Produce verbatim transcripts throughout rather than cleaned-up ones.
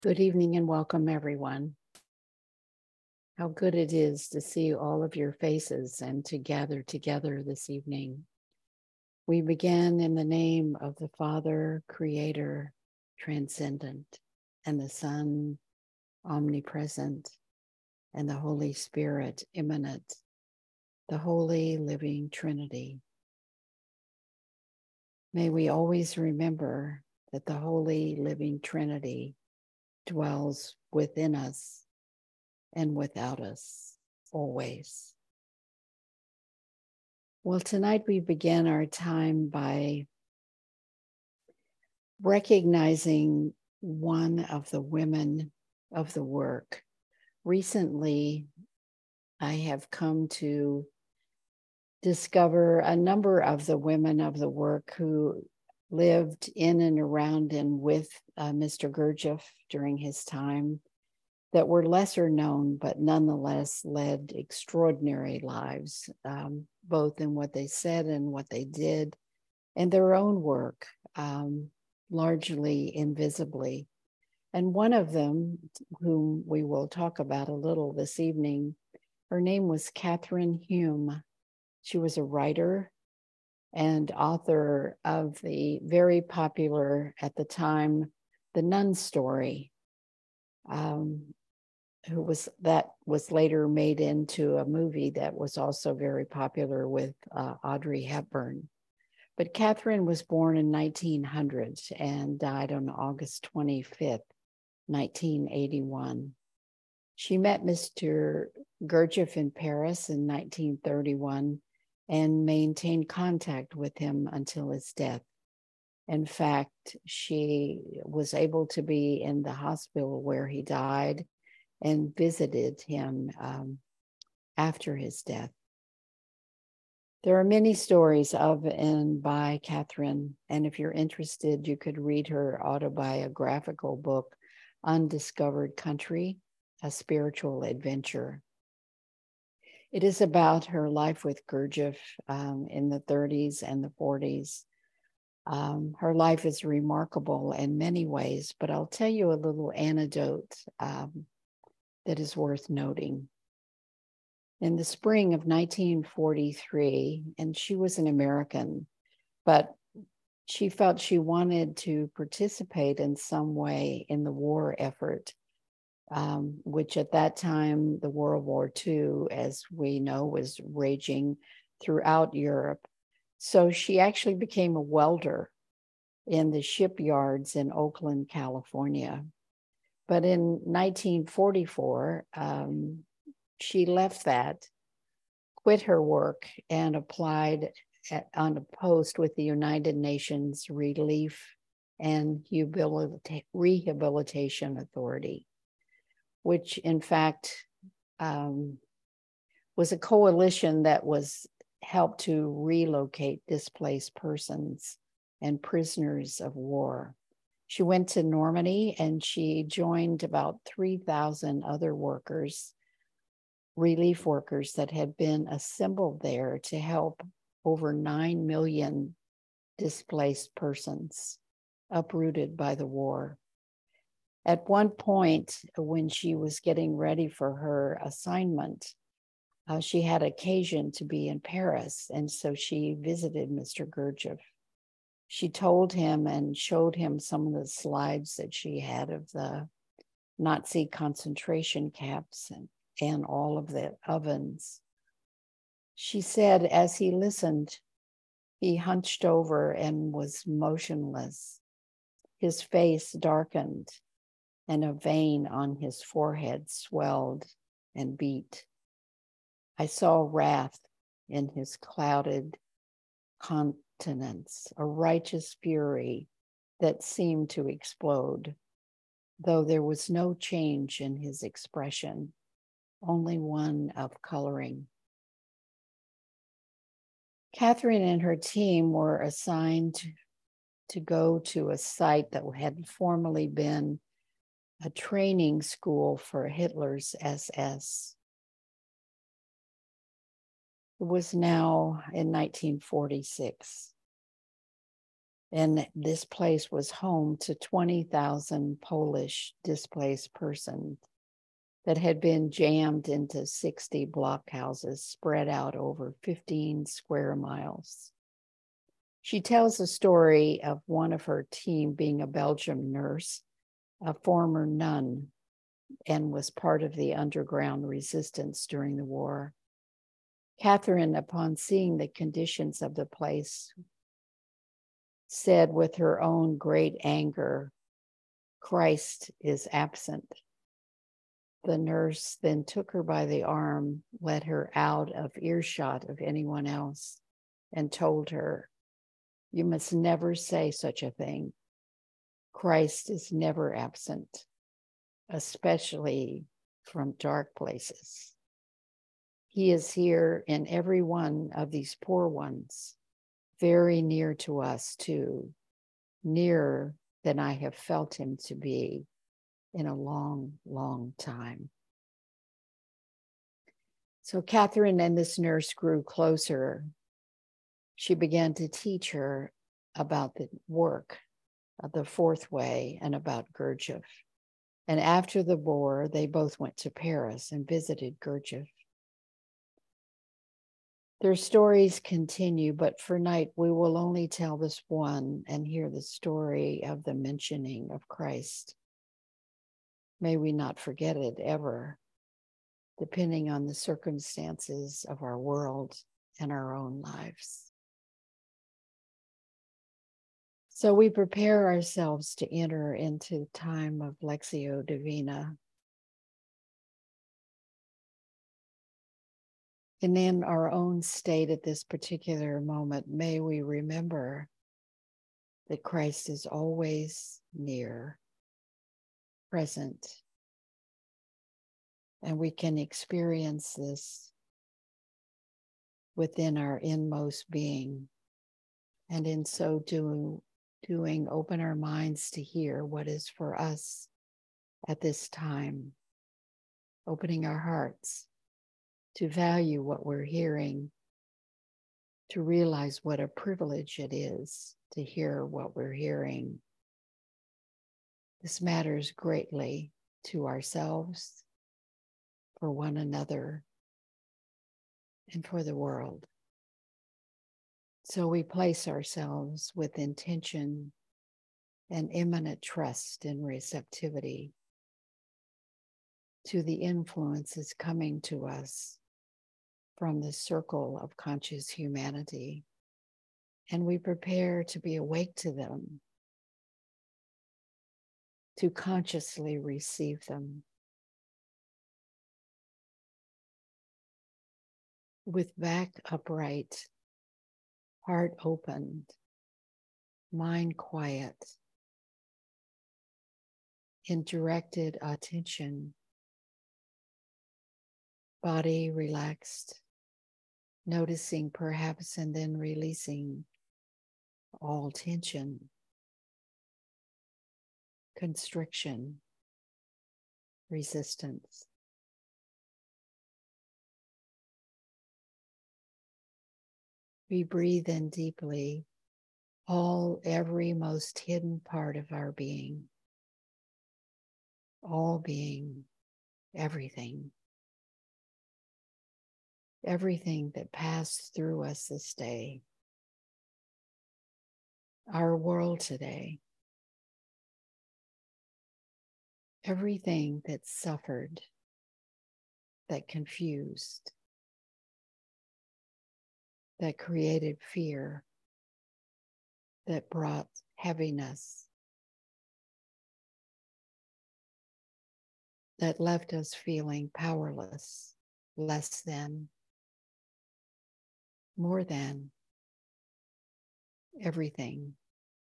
Good evening and welcome, everyone. How good it is to see all of your faces and to gather together this evening. We begin in the name of the Father, Creator, Transcendent, and the Son, Omnipresent, and the Holy Spirit, Immanent, the Holy Living Trinity. May we always remember that the Holy Living Trinity dwells within us and without us always. Well, tonight we begin our time by recognizing one of the women of the work. Recently, I have come to discover a number of the women of the work who lived in and around and with uh, Mister Gurdjieff during his time, that were lesser known, but nonetheless led extraordinary lives, um, both in what they said and what they did, and their own work, um, largely invisibly. And one of them, whom we will talk about a little this evening, her name was Catherine Hume. She was a writer and author of the very popular, at the time, The Nun Story, um, who was that was later made into a movie that was also very popular with uh, Audrey Hepburn. But Catherine was born in nineteen hundred and died on August twenty-fifth, nineteen eighty-one. She met Mister Gurdjieff in Paris in nineteen thirty-one and maintained contact with him until his death. In fact, she was able to be in the hospital where he died and visited him um, after his death. There are many stories of and by Catherine, and if you're interested, you could read her autobiographical book, Undiscovered Country, A Spiritual Adventure. It is about her life with Gurdjieff um, in the thirties and the forties. Um, her life is remarkable in many ways, but I'll tell you a little anecdote um, that is worth noting. In the spring of nineteen forty-three, and she was an American, but she felt she wanted to participate in some way in the war effort, um, which at that time, the World War Two, as we know, was raging throughout Europe. So she actually became a welder in the shipyards in Oakland, California. But in nineteen forty-four, um, she left that, quit her work, and applied at, on a post with the United Nations Relief and Rehabilitation Authority, which in fact um, was a coalition that was helped to relocate displaced persons and prisoners of war. She went to Normandy and she joined about three thousand other workers, relief workers that had been assembled there to help over nine million displaced persons uprooted by the war. At one point, when she was getting ready for her assignment, uh, she had occasion to be in Paris, and so she visited Mister Gurdjieff. She told him and showed him some of the slides that she had of the Nazi concentration camps and, and all of the ovens. She said, as he listened, he hunched over and was motionless. His face darkened, and a vein on his forehead swelled and beat. I saw wrath in his clouded countenance, a righteous fury that seemed to explode, though there was no change in his expression, only one of coloring. Catherine and her team were assigned to, to go to a site that had formerly been a training school for Hitler's S S. It was now in nineteen forty-six. And this place was home to twenty thousand Polish displaced persons that had been jammed into sixty blockhouses spread out over fifteen square miles. She tells the story of one of her team being a Belgian nurse, a former nun, and was part of the underground resistance during the war. Catherine, upon seeing the conditions of the place, said with her own great anger, "Christ is absent." The nurse then took her by the arm, led her out of earshot of anyone else, and told her, "You must never say such a thing. Christ is never absent, especially from dark places. He is here in every one of these poor ones, very near to us too, nearer than I have felt him to be in a long, long time." So Catherine and this nurse grew closer. She began to teach her about the work of the Fourth Way and about Gurdjieff. And after the war, they both went to Paris and visited Gurdjieff. Their stories continue, but for night we will only tell this one and hear the story of the mentioning of Christ. May we not forget it ever, depending on the circumstances of our world and our own lives. So we prepare ourselves to enter into time of Lectio Divina. And in our own state at this particular moment, may we remember that Christ is always near, present, and we can experience this within our inmost being. And in so do, doing, open our minds to hear what is for us at this time, opening our hearts to value what we're hearing, to realize what a privilege it is to hear what we're hearing. This matters greatly to ourselves, for one another, and for the world. So we place ourselves with intention and imminent trust and receptivity to the influences coming to us from the circle of conscious humanity, and we prepare to be awake to them, to consciously receive them with back upright, heart opened, mind quiet, in directed attention, body relaxed, noticing perhaps and then releasing all tension, constriction, resistance. We breathe in deeply, all, every most hidden part of our being, all being, everything, everything that passed through us this day, our world today, everything that suffered, that confused, that created fear, that brought heaviness, that left us feeling powerless, less than, more than, everything.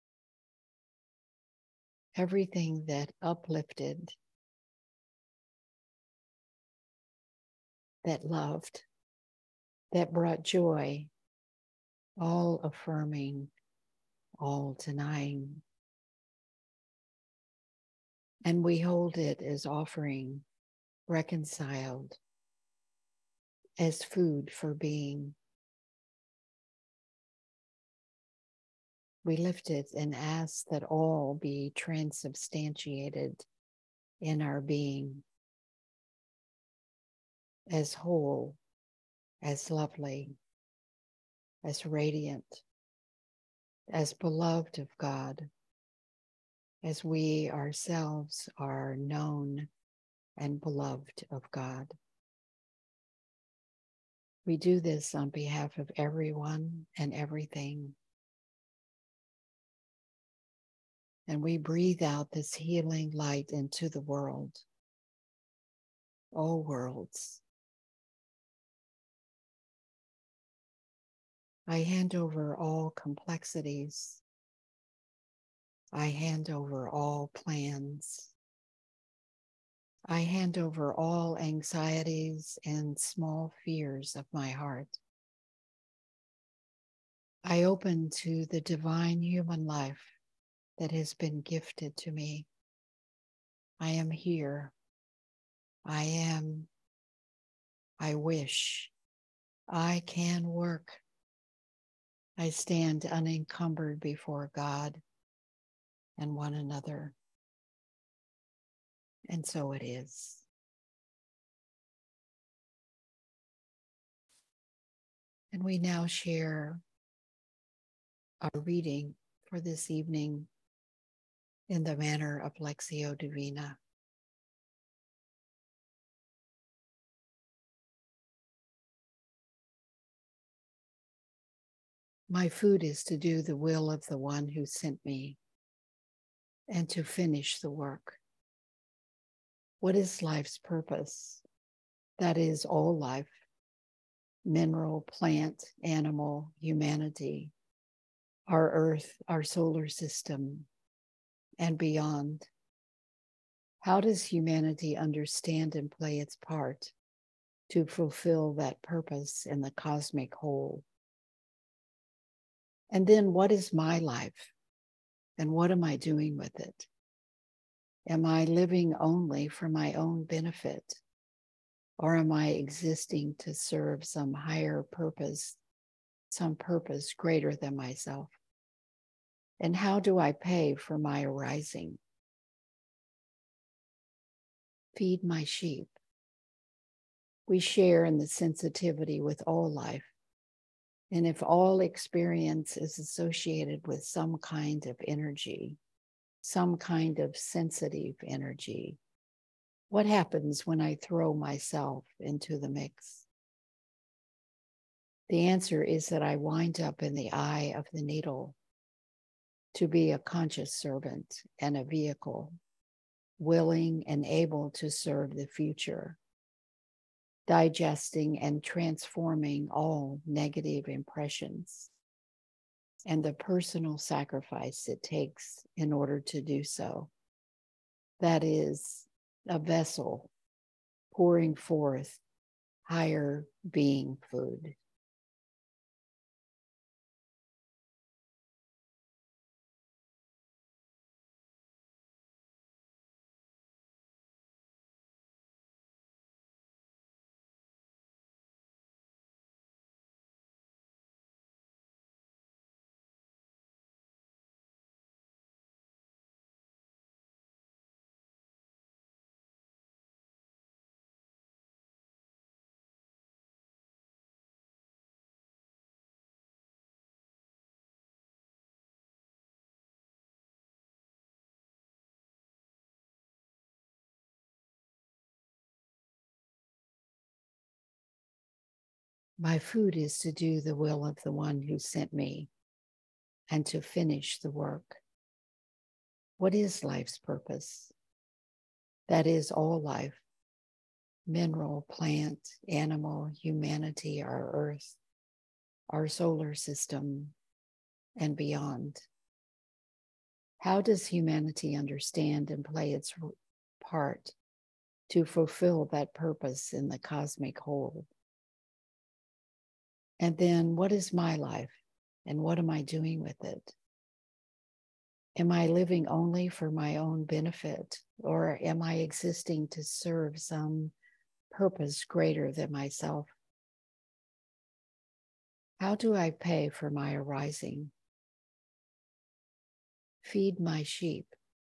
Everything that uplifted, that loved, that brought joy, all affirming, all denying. And we hold it as offering, reconciled, as food for being. we lift it and ask that all be transubstantiated in our being as whole, as lovely, as radiant, as beloved of God, as we ourselves are known and beloved of God. We do this on behalf of everyone and everything. And we breathe out this healing light into the world, all worlds. I hand over all complexities. I hand over all plans. I hand over all anxieties and small fears of my heart. I open to the divine human life that has been gifted to me. I am here. I am. I wish. I can work. I stand unencumbered before God and one another. And so it is. And we now share our reading for this evening in the manner of Lectio Divina. My food is to do the will of the one who sent me and to finish the work. What is life's purpose? That is all life, mineral, plant, animal, humanity, our earth, our solar system, and beyond. How does humanity understand and play its part to fulfill that purpose in the cosmic whole? And then what is my life? And what am I doing with it? Am I living only for my own benefit? Or am I existing to serve some higher purpose, some purpose greater than myself? And how do I pay for my arising? Feed my sheep. We share in the sensitivity with all life. And if all experience is associated with some kind of energy, some kind of sensitive energy, what happens when I throw myself into the mix? The answer is that I wind up in the eye of the needle to be a conscious servant and a vehicle, willing and able to serve the future, digesting and transforming all negative impressions and the personal sacrifice it takes in order to do so. That is a vessel pouring forth higher being food. My food is to do the will of the one who sent me and to finish the work. What is life's purpose? That is all life, mineral, plant, animal, humanity, our earth, our solar system, and beyond. How does humanity understand and play its part to fulfill that purpose in the cosmic whole? And then what is my life and what am I doing with it? Am I living only for my own benefit, or am I existing to serve some purpose greater than myself? How do I pay for my arising? Feed my sheep.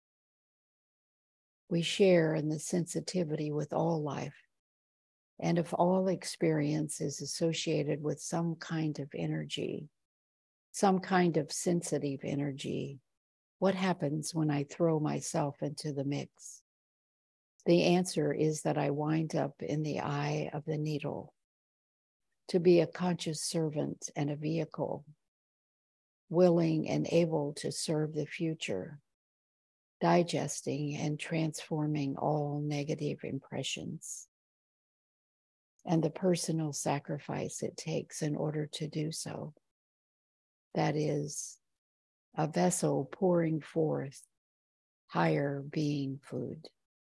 We share in the sensitivity with all life, and if all experience is associated with some kind of energy, some kind of sensitive energy, what happens when I throw myself into the mix? The answer is that I wind up in the eye of the needle, to be a conscious servant and a vehicle, willing and able to serve the future, digesting and transforming all negative impressions, and the personal sacrifice it takes in order to do so. That is, a vessel pouring forth higher being food.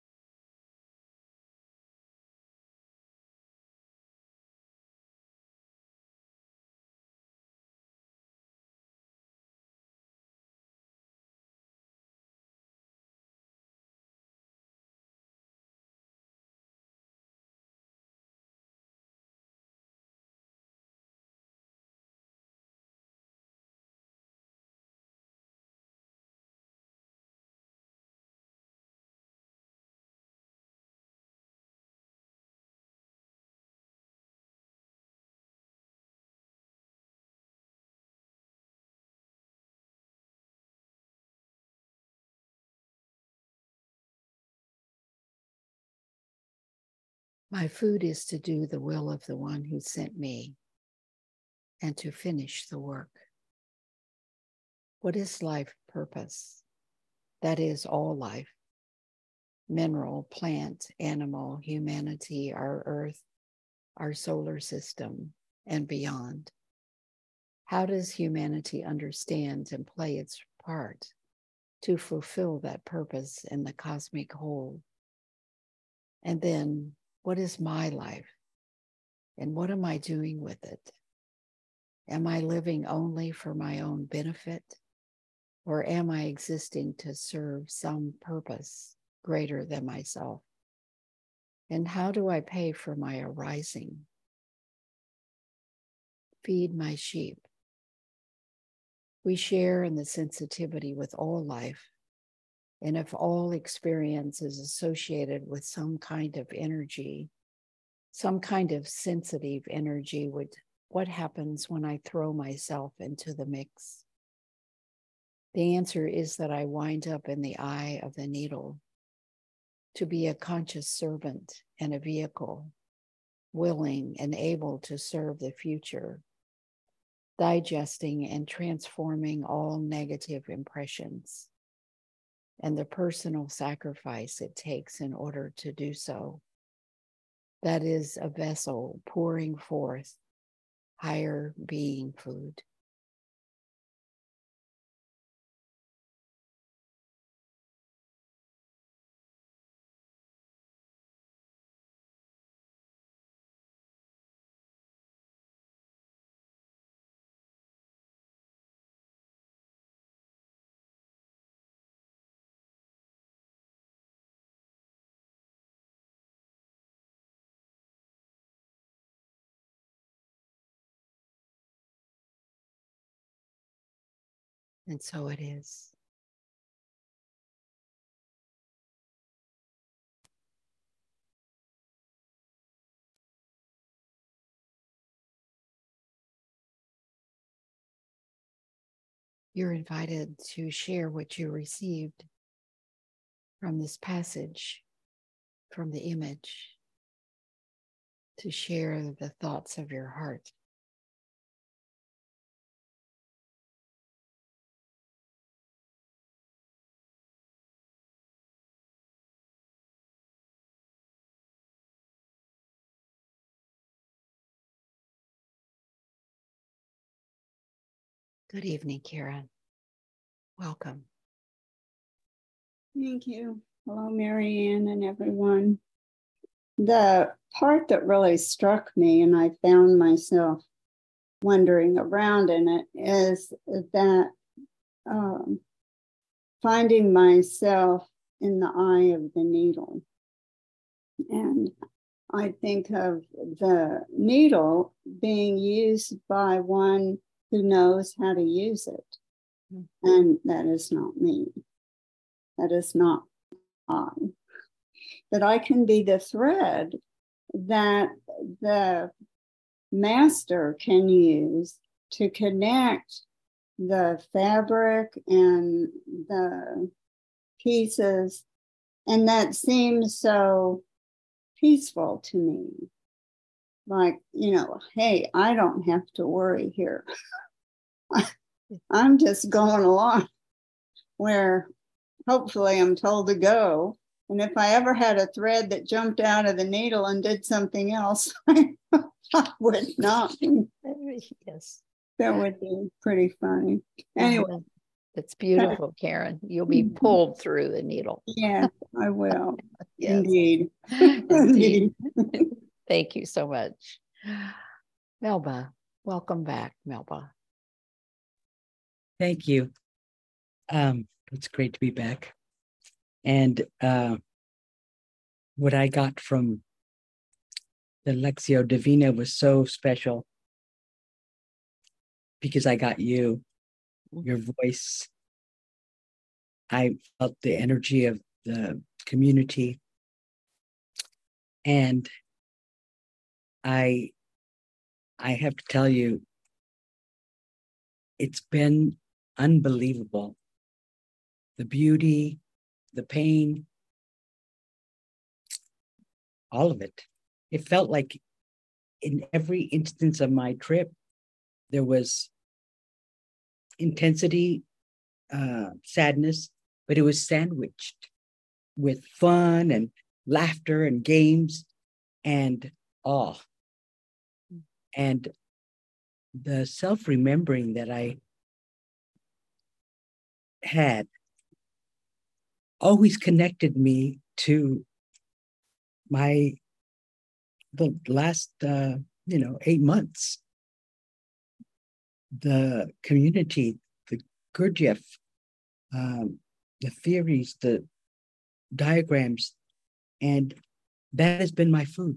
My food is to do the will of the one who sent me and to finish the work. What is life purpose? That is all life, mineral, plant, animal, humanity, our earth, our solar system, and beyond. How does humanity understand and play its part to fulfill that purpose in the cosmic whole? And then, what is my life? And what am I doing with it? Am I living only for my own benefit? Or am I existing to serve some purpose greater than myself? And how do I pay for my arising? Feed my sheep. We share in the sensitivity with all life, and if all experience is associated with some kind of energy, some kind of sensitive energy, would, what happens when I throw myself into the mix? The answer is that I wind up in the eye of the needle, to be a conscious servant and a vehicle, willing and able to serve the future, digesting and transforming all negative impressions, and the personal sacrifice it takes in order to do so. That is a vessel pouring forth higher being food. And so it is. You're invited to share what you received from this passage, from the image, to share the thoughts of your heart. Good evening, Karen. Welcome. Thank you. Hello, Marianne and everyone. The part that really struck me, and I found myself wandering around in it, is that um, finding myself in the eye of the needle. And I think of the needle being used by one who knows how to use it. And that is not me. That is not I. That I can be the thread that the master can use to connect the fabric and the pieces. And that seems so peaceful to me. Like, you know, hey, I don't have to worry here. I'm just going along where hopefully I'm told to go. And if I ever had a thread that jumped out of the needle and did something else, I would not. Yes. That would be pretty funny. Anyway. It's beautiful, Karen. You'll be pulled through the needle. Yeah, I will. Yes. Indeed. Indeed. Thank you so much. Melba, welcome back, Melba. Thank you. Um, it's great to be back. And uh, what I got from the Lectio Divina was so special because I got you, your voice. I felt the energy of the community. And I, I have to tell you, it's been unbelievable. The beauty, the pain, all of it. It felt like in every instance of my trip, there was intensity, uh, sadness, but it was sandwiched with fun and laughter and games and awe. And the self-remembering that I had always connected me to my, the last, uh, you know, eight months. The community, the Gurdjieff, um, the theories, the diagrams, and that has been my food.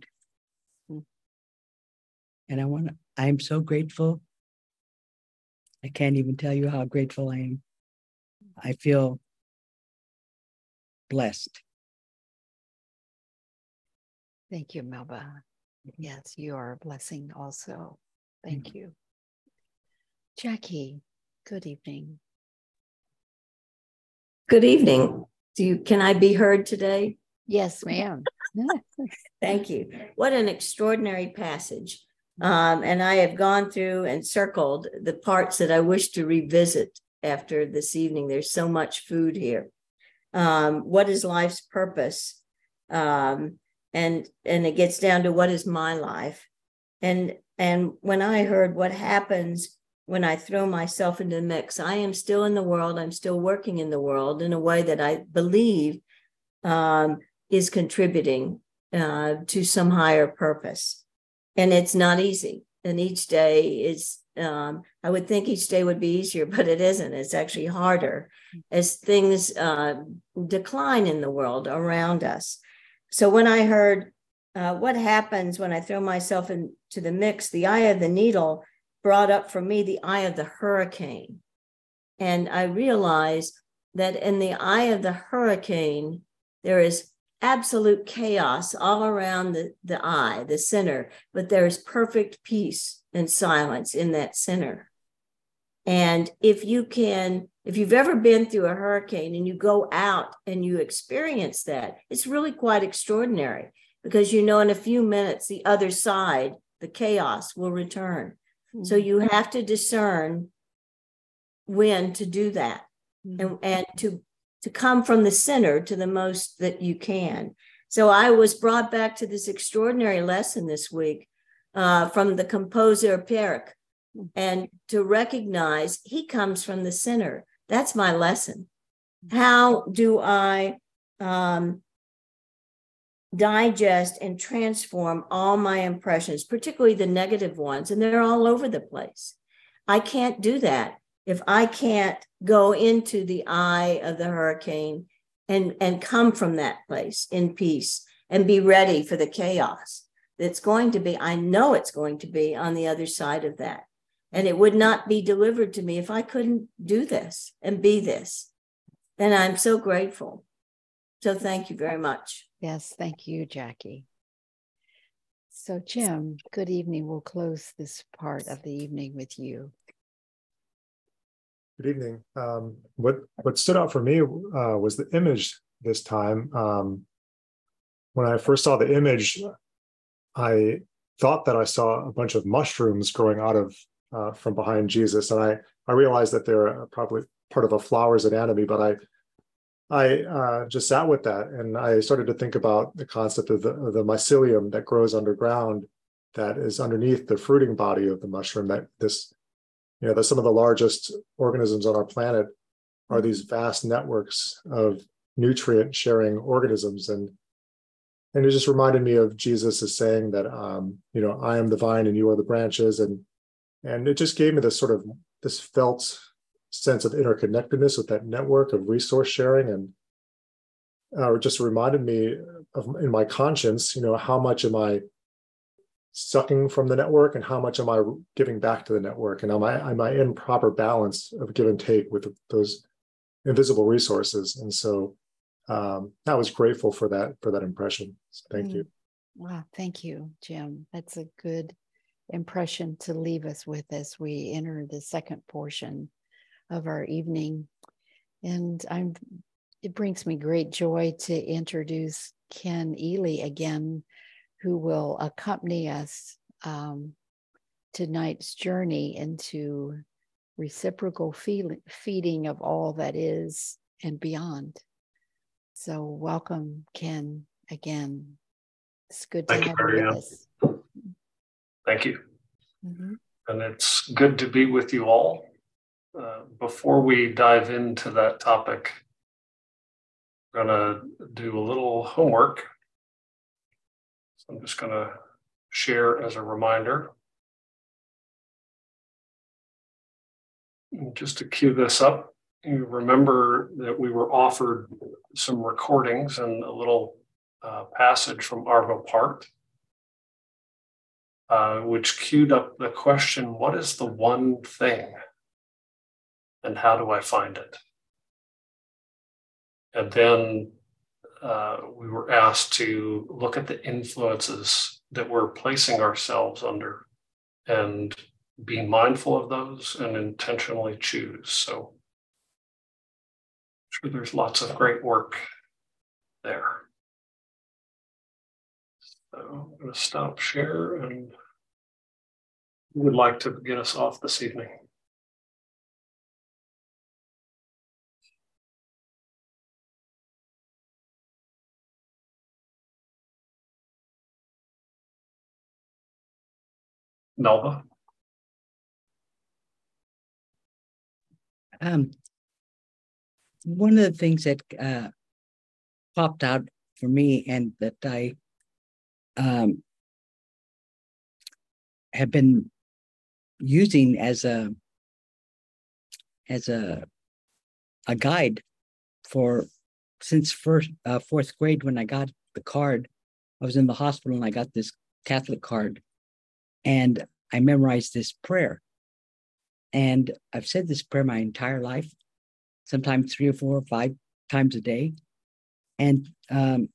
And I want to, I'm so grateful. I can't even tell you how grateful I am. I feel blessed. Thank you, Melba. Yes, you are a blessing also. Thank you. Jackie, good evening. Good evening. Do you, can I be heard today? Yes, ma'am. Thank you. What an extraordinary passage. Um, and I have gone through and circled the parts that I wish to revisit after this evening. There's so much food here. Um, what is life's purpose? Um, and, and it gets down to what is my life? And, and when I heard what happens when I throw myself into the mix, I am still in the world. I'm still working in the world in a way that I believe um, is contributing uh, to some higher purpose. And it's not easy. And each day is, um, I would think each day would be easier, but it isn't. It's actually harder as things uh, decline in the world around us. So when I heard uh, what happens when I throw myself into the mix, the eye of the needle brought up for me the eye of the hurricane. And I realized that in the eye of the hurricane, there is absolute chaos all around the, the eye, the center, but there is perfect peace and silence in that center. And if you can, if you've ever been through a hurricane and you go out and you experience that, it's really quite extraordinary because you know in a few minutes, the other side, the chaos will return. So you have to discern when to do that and, and to, to come from the center to the most that you can. So I was brought back to this extraordinary lesson this week uh, from the composer Perec, and to recognize he comes from the center. That's my lesson. How do I um, digest and transform all my impressions, particularly the negative ones, and they're all over the place. I can't do that if I can't go into the eye of the hurricane and, and come from that place in peace and be ready for the chaos that's going to be, I know it's going to be on the other side of that. And it would not be delivered to me if I couldn't do this and be this. And I'm so grateful. So thank you very much. Yes, thank you, Jackie. So Jim, good evening. We'll close this part of the evening with you. Good evening. Um, what what stood out for me uh, was the image this time. Um, when I first saw the image, I thought that I saw a bunch of mushrooms growing out of uh, from behind Jesus, and I I realized that they're probably part of a flower's anatomy. But I I uh, just sat with that, and I started to think about the concept of the, of the mycelium that grows underground, that is underneath the fruiting body of the mushroom. That this, you know, that some of the largest organisms on our planet are these vast networks of nutrient-sharing organisms, and and it just reminded me of Jesus as saying that, um, you know, I am the vine and you are the branches, and and it just gave me this sort of this felt sense of interconnectedness with that network of resource sharing, and uh, it just reminded me of in my conscience, you know, how much am I sucking from the network and how much am I giving back to the network, and am I am I in proper balance of give and take with those invisible resources. And so um, I was grateful for that for that impression. So thank mm. you. Wow, thank you, Jim. That's a good impression to leave us with as we enter the second portion of our evening. And I'm it brings me great joy to introduce Ken Ely again, who will accompany us um, tonight's journey into reciprocal feel- feeding of all that is and beyond. So welcome, Ken, again. It's good to Thank have you, you Marianne. with us. Thank you. Mm-hmm. And it's good to be with you all. Uh, before we dive into that topic, I'm going to do a little homework. So I'm just going to share as a reminder. And just to cue this up, you remember that we were offered some recordings and a little uh, passage from Arvo Part, uh, which queued up the question, what is the one thing? And how do I find it? And then uh, we were asked to look at the influences that we're placing ourselves under and be mindful of those and intentionally choose. So I'm sure there's lots of great work there. So I'm going to stop share, and who would like to get us off this evening? Melba? Um, one of the things that uh, popped out for me and that I um, have been using as a as a a guide for since first uh, fourth grade, when I got the card. I was in the hospital and I got this Catholic card, and I memorized this prayer. And I've said this prayer my entire life, sometimes three or four or five times a day. And um,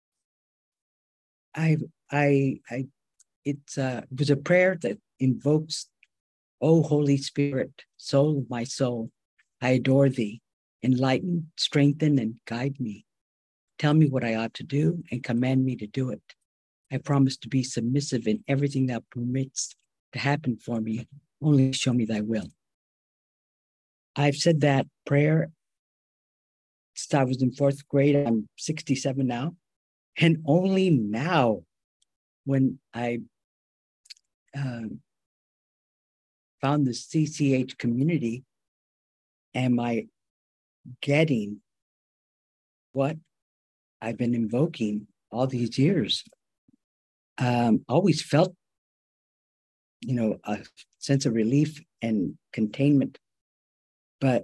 I, I, I, it's uh, it was a prayer that invokes, "O Holy Spirit, soul of my soul, I adore thee. Enlighten, strengthen, and guide me. Tell me what I ought to do and command me to do it. I promise to be submissive in everything thou permits to happen for me. Only show me thy will." I've said that prayer since I was in fourth grade. I'm sixty-seven now. And only now, when I uh, found the C C H community, am I getting what I've been invoking all these years. Um, always felt, you know, a sense of relief and containment. But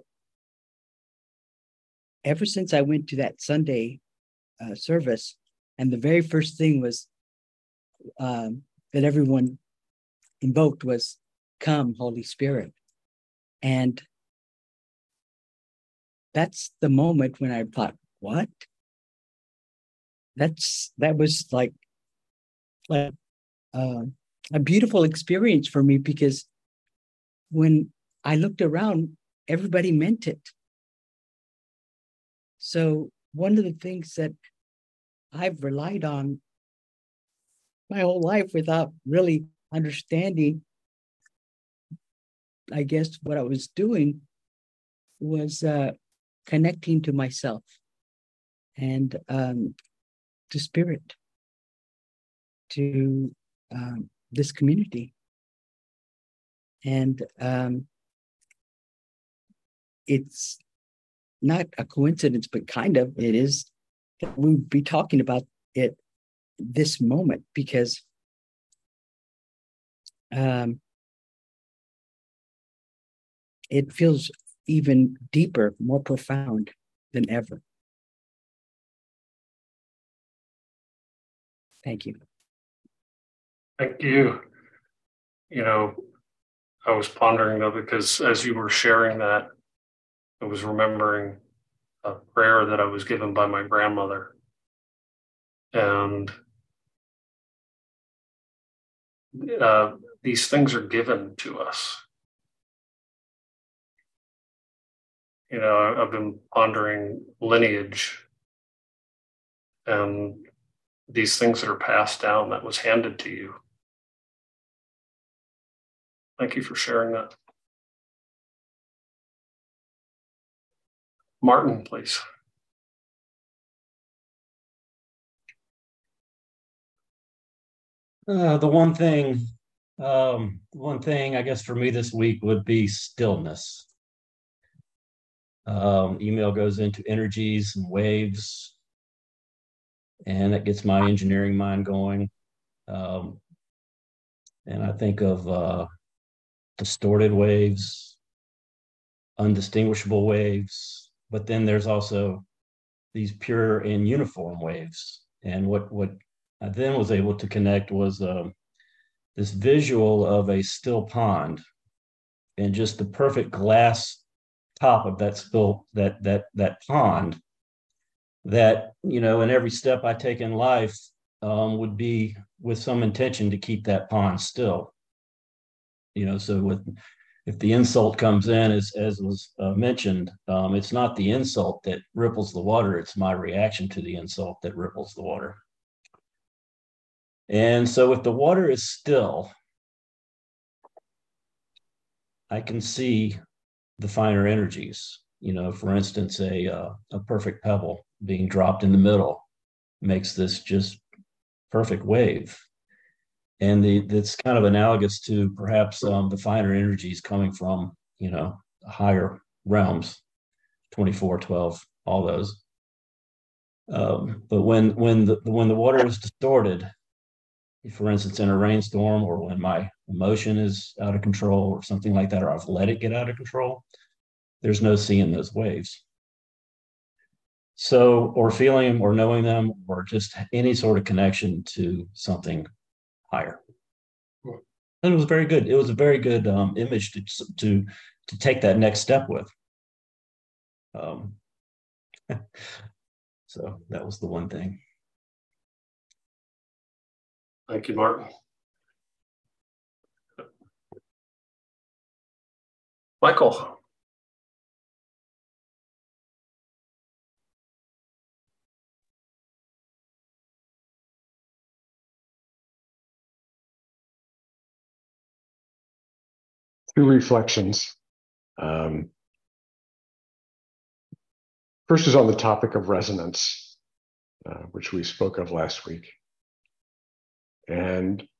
ever since I went to that Sunday uh, service, and the very first thing was um, that everyone invoked was, come, Holy Spirit. And that's the moment when I thought, what? That's that was like, like uh, a beautiful experience for me, because when I looked around, everybody meant it. So one of the things that I've relied on my whole life without really understanding, I guess, what I was doing, was uh, connecting to myself and um, to Spirit, to um, this community. And um, it's not a coincidence, but kind of it is. We'll be talking about it this moment, because um, it feels even deeper, more profound than ever. Thank you. Thank you. You know, I was pondering though, because as you were sharing that, I was remembering a prayer that I was given by my grandmother. And uh, these things are given to us. You know, I've been pondering lineage and these things that are passed down, that was handed to you. Thank you for sharing that. Martin, please. Uh, the one thing, um, one thing I guess for me this week would be stillness. Um, email goes into energies and waves, and it gets my engineering mind going. Um, and I think of uh, distorted waves, undistinguishable waves, but then there's also these pure and uniform waves. And what what I then was able to connect was uh, this visual of a still pond, and just the perfect glass top of that still that that that pond. That, you know, in every step I take in life um, would be with some intention to keep that pond still. You know, so with if the insult comes in, as as was uh, mentioned, um, it's not the insult that ripples the water; it's my reaction to the insult that ripples the water. And so if the water is still, I can see the finer energies. You know, for instance, a uh, a perfect pebble being dropped in the middle makes this just perfect wave. And the that's kind of analogous to perhaps um, the finer energies coming from, you know, higher realms, twenty-four, twelve, all those. Um, but when when the when the water is distorted, for instance, in a rainstorm, or when my emotion is out of control or something like that, or I've let it get out of control, there's no seeing those waves. So, or feeling them, or knowing them, or just any sort of connection to something higher. And it was very good. It was a very good um, image to, to, to take that next step with. Um, so that was the one thing. Thank you, Martin. Michael. Two reflections. Um, first is on the topic of resonance, uh, which we spoke of last week. And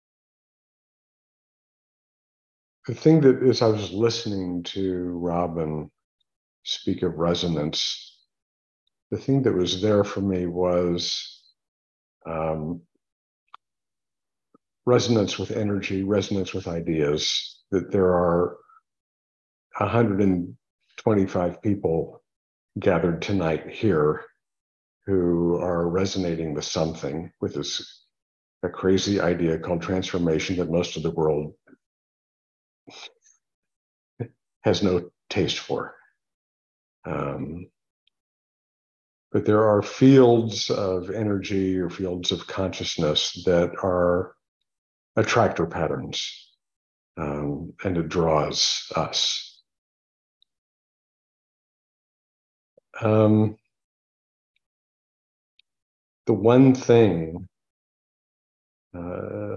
the thing that, as I was listening to Robin speak of resonance, the thing that was there for me was um, resonance with energy, resonance with ideas, that there are one hundred twenty-five people gathered tonight here who are resonating with something, with this a crazy idea called transformation that most of the world has no taste for. Um, but there are fields of energy or fields of consciousness that are attractor patterns, um, and it draws us. Um, the one thing, uh,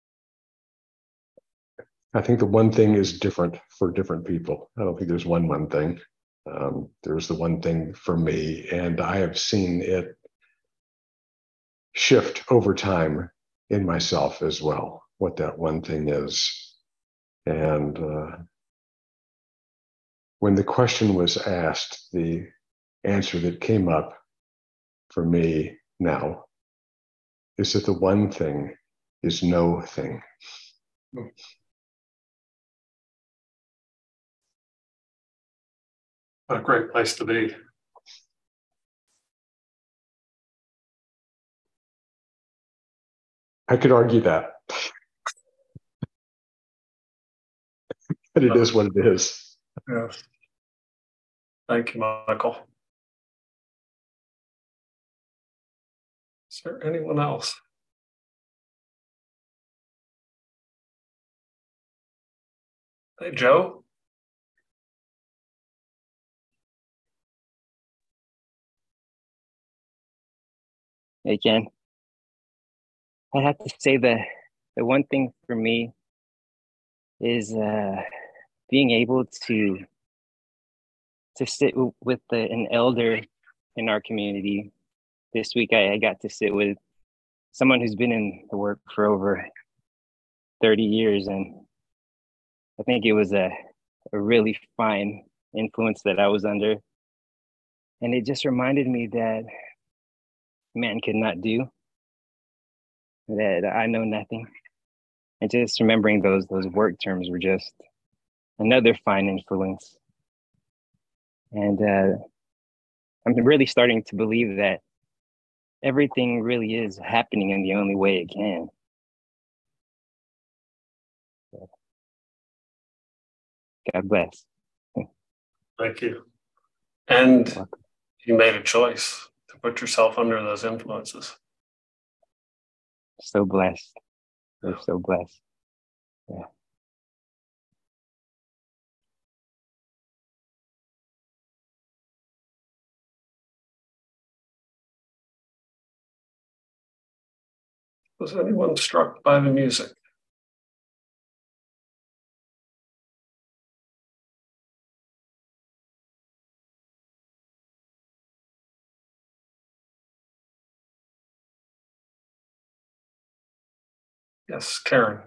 I think the one thing is different for different people. I don't think there's one one thing. Um, there's the one thing for me, and I have seen it shift over time in myself as well, what that one thing is. And uh, when the question was asked, the answer that came up for me now is that the one thing is no thing. What a great place to be. I could argue that, but it is what it is. Yes. Thank you, Michael. Is there anyone else? Hey, Joe. Hey, Ken. I have to say that the one thing for me is uh, being able to to sit w- with the, an elder in our community. This week, I, I got to sit with someone who's been in the work for over thirty years, and I think it was a, a really fine influence that I was under. And it just reminded me that man could not do, that I know nothing. And just remembering those those work terms were just another fine influence. And uh, I'm really starting to believe that everything really is happening in the only way it can. God bless. Thank you. And you made a choice to put yourself under those influences. So blessed. We're so blessed. Yeah. Was anyone struck by the music? Yes, Karen.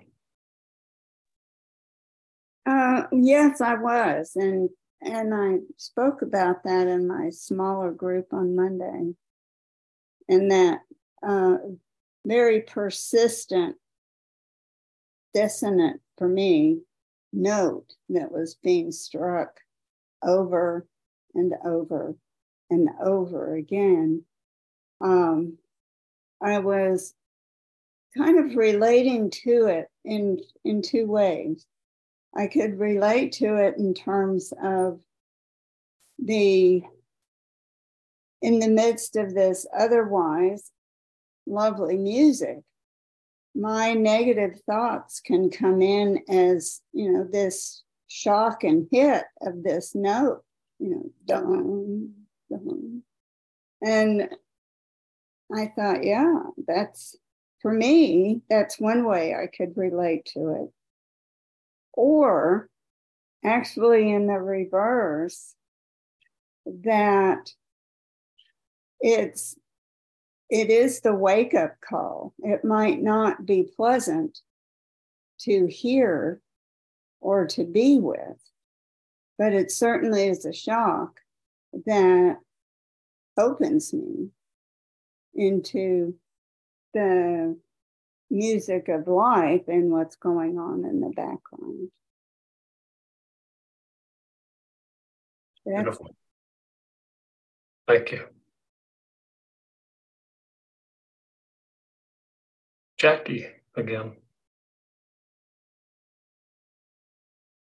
Uh, yes, I was, and and I spoke about that in my smaller group on Monday, and that uh, very persistent, dissonant for me note that was being struck over and over and over again. Um, I was kind of relating to it in in two ways. I could relate to it in terms of the, in the midst of this otherwise lovely music, my negative thoughts can come in as, you know, this shock and hit of this note, you know, dun, dun. And I thought, yeah, that's, for me, that's one way I could relate to it. Or actually in the reverse, that it's it is the wake-up call. It might not be pleasant to hear or to be with, but it certainly is a shock that opens me into the music of life and what's going on in the background. That's Beautiful. Thank you. Jackie again.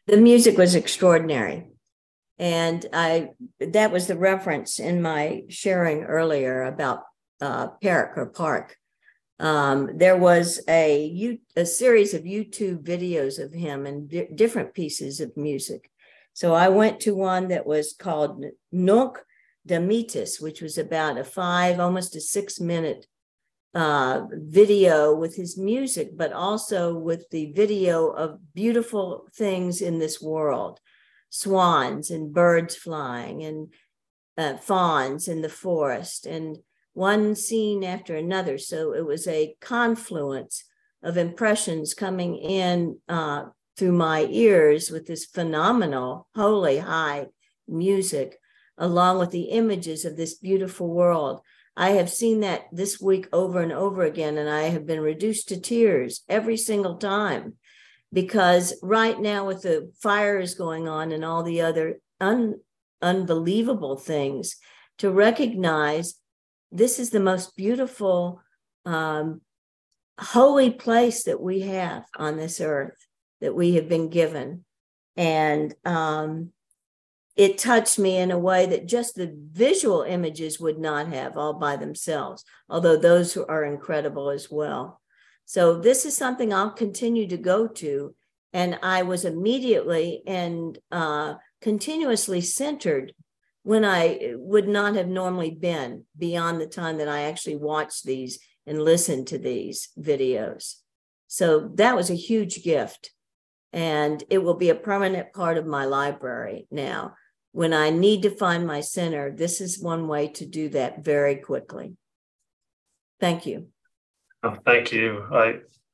The music was extraordinary. And I that was the reference in my sharing earlier about uh, Park or Park. Um, there was a, a series of YouTube videos of him and di- different pieces of music. So I went to one that was called Nunc Dimittis, which was about a five, almost a six minute uh, video with his music, but also with the video of beautiful things in this world, swans and birds flying and uh, fawns in the forest, and one scene after another. So it was a confluence of impressions coming in uh, through my ears with this phenomenal, holy high music, along with the images of this beautiful world. I have seen that this week over and over again, and I have been reduced to tears every single time, because right now with the fires going on and all the other un- unbelievable things, to recognize this is the most beautiful, um, holy place that we have on this earth, that we have been given. And um, it touched me in a way that just the visual images would not have all by themselves, although those are incredible as well. So this is something I'll continue to go to. And I was immediately and uh, continuously centered when I would not have normally been, beyond the time that I actually watched these and listened to these videos. So that was a huge gift. And it will be a permanent part of my library now. When I need to find my center, this is one way to do that very quickly. Thank you. Oh, thank you. I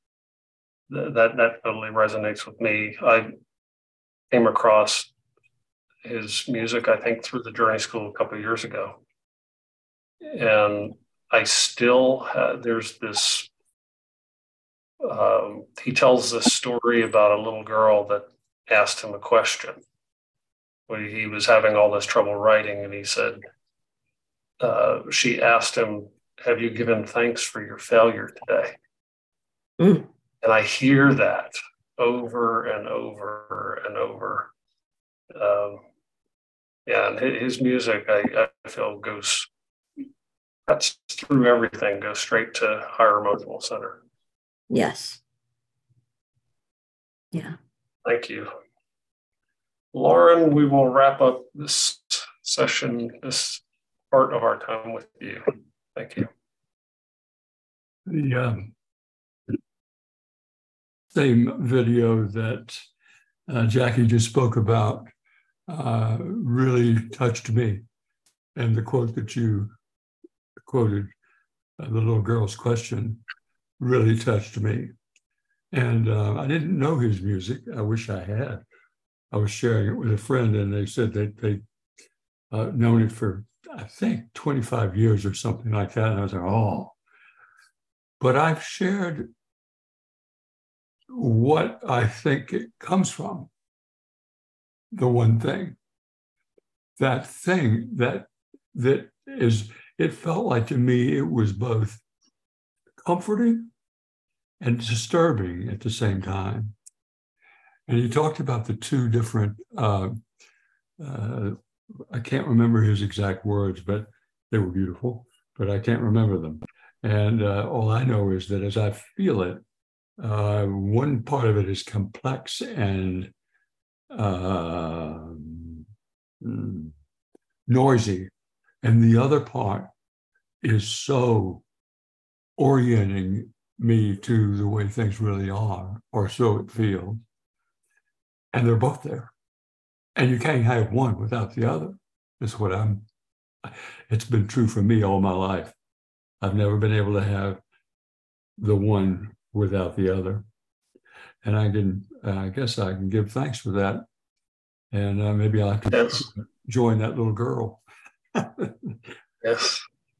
th- that that totally resonates with me. I came across his music, I think, through the Journey School a couple of years ago. And I still have, there's this, um, he tells this story about a little girl that asked him a question. When he was having all this trouble writing, and he said, uh, she asked him, have you given thanks for your failure today? Mm. And I hear that over and over and over. Um, Yeah, and his music, I, I feel, goes, cuts through everything, goes straight to higher emotional center. Yes. Yeah. Thank you. Lauren, we will wrap up this session, this part of our time with you. Thank you. The um, same video that uh, Jackie just spoke about uh, really touched me. And the quote that you quoted, uh, the little girl's question, really touched me. And uh, I didn't know his music. I wish I had. I was sharing it with a friend, and they said that they'd uh, known it for, I think, twenty-five years or something like that. And I was like, oh. But I've shared what I think it comes from. The one thing, that thing that that is, it felt like to me it was both comforting and disturbing at the same time. And he talked about the two different, uh, uh, I can't remember his exact words, but they were beautiful, but I can't remember them. And uh, all I know is that as I feel it, uh, one part of it is complex and uh, noisy, and the other part is so orienting me to the way things really are, or so it feels. And they're both there. And you can't have one without the other. That's what I'm, it's been true for me all my life. I've never been able to have the one without the other. And I can, uh, I guess I can give thanks for that. And uh, maybe I could yes. join that little girl. Yes.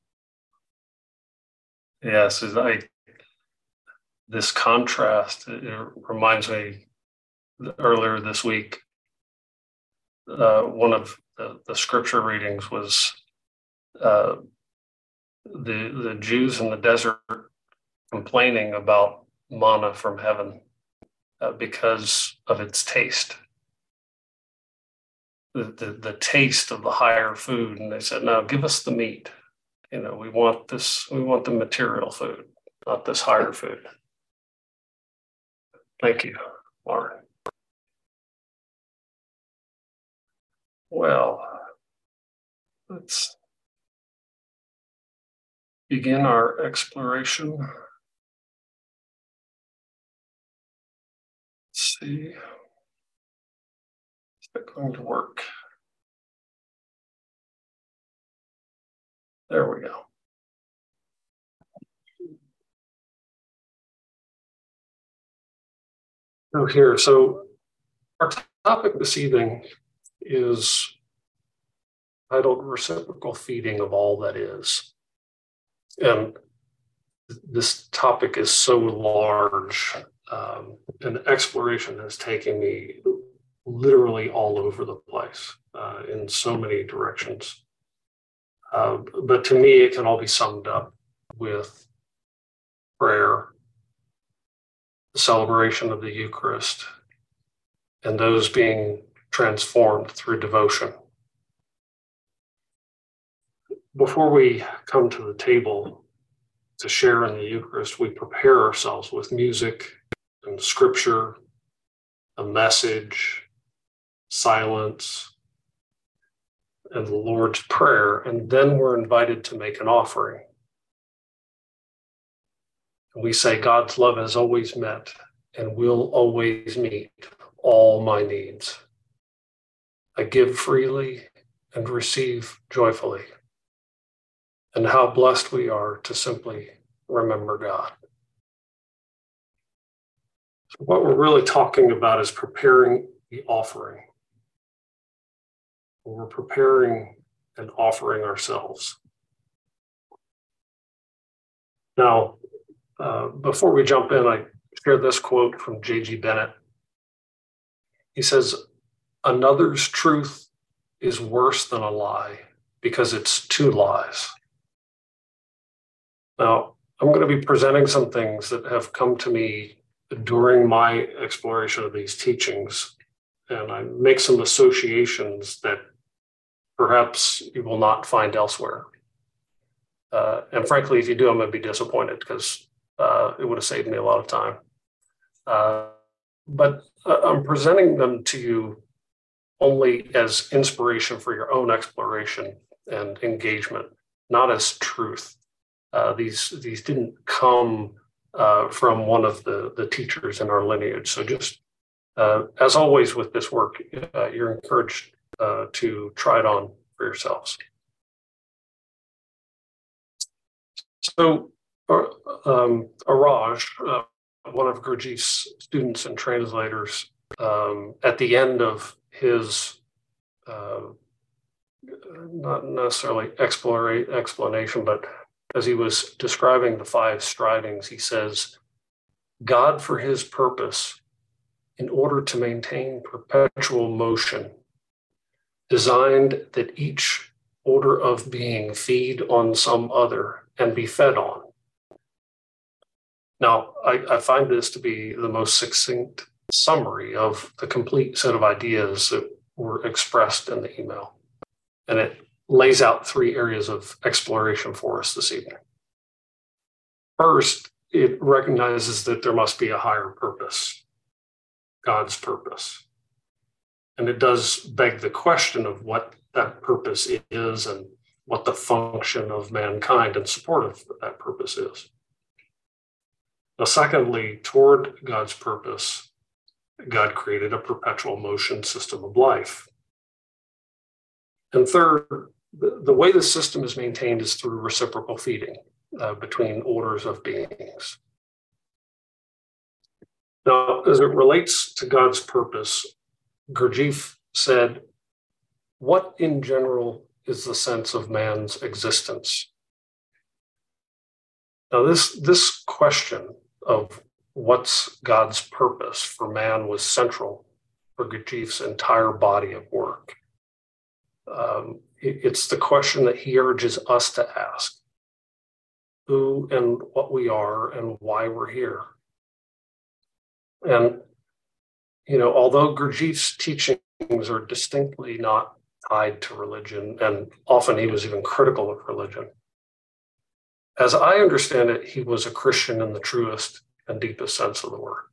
Yes, I, this contrast, it reminds me earlier this week, uh, one of the, the scripture readings was uh, the, the Jews in the desert complaining about manna from heaven uh, because of its taste. the, the, the taste of the higher food. And they said, no, give us the meat. You know, we want this, we want the material food, not this higher food. Thank you, Lauren. Well, let's begin our exploration. Let's see. Is that going to work? There we go. Oh, here. So our topic this evening is titled Reciprocal Feeding of All That Is. And this topic is so large, um, and exploration has taken me literally all over the place uh, in so many directions. Uh, but to me, it can all be summed up with prayer, the celebration of the Eucharist, and those being transformed through devotion. Before we come to the table to share in the Eucharist, we prepare ourselves with music and scripture, a message, silence, and the Lord's Prayer, and then we're invited to make an offering. And we say, God's love has always met and will always meet all my needs. I give freely and receive joyfully. And how blessed we are to simply remember God. So what we're really talking about is preparing the offering. We're preparing and offering ourselves. Now, uh, before we jump in, I shared this quote from J G Bennett. He says, another's truth is worse than a lie because it's two lies. Now, I'm going to be presenting some things that have come to me during my exploration of these teachings, and I make some associations that perhaps you will not find elsewhere. Uh, and frankly, if you do, I'm going to be disappointed because uh, it would have saved me a lot of time. Uh, but uh, I'm presenting them to you only as inspiration for your own exploration and engagement, not as truth. Uh, these these didn't come uh, from one of the, the teachers in our lineage. So just uh, as always with this work, uh, you're encouraged uh, to try it on for yourselves. So uh, um, Araj, uh, one of Gurdjieff's students and translators, um, at the end of his uh, not necessarily explore, explanation, but as he was describing the five strivings, he says, God for his purpose, in order to maintain perpetual motion, designed that each order of being feed on some other and be fed on. Now, I, I find this to be the most succinct summary of the complete set of ideas that were expressed in the email. And it lays out three areas of exploration for us this evening. First, it recognizes that there must be a higher purpose, God's purpose. And it does beg the question of what that purpose is and what the function of mankind in support of that purpose is. Now, secondly, toward God's purpose, God created a perpetual motion system of life. And third, the, the way the system is maintained is through reciprocal feeding uh, between orders of beings. Now, as it relates to God's purpose, Gurdjieff said, what in general is the sense of man's existence? Now, this, this question of what's God's purpose for man was central for Gurdjieff's entire body of work. Um, it, it's the question that he urges us to ask: who and what we are and why we're here. And, you know, although Gurdjieff's teachings teachings are distinctly not tied to religion, and often he was even critical of religion. As I understand it, he was a Christian in the truest and deepest sense of the word.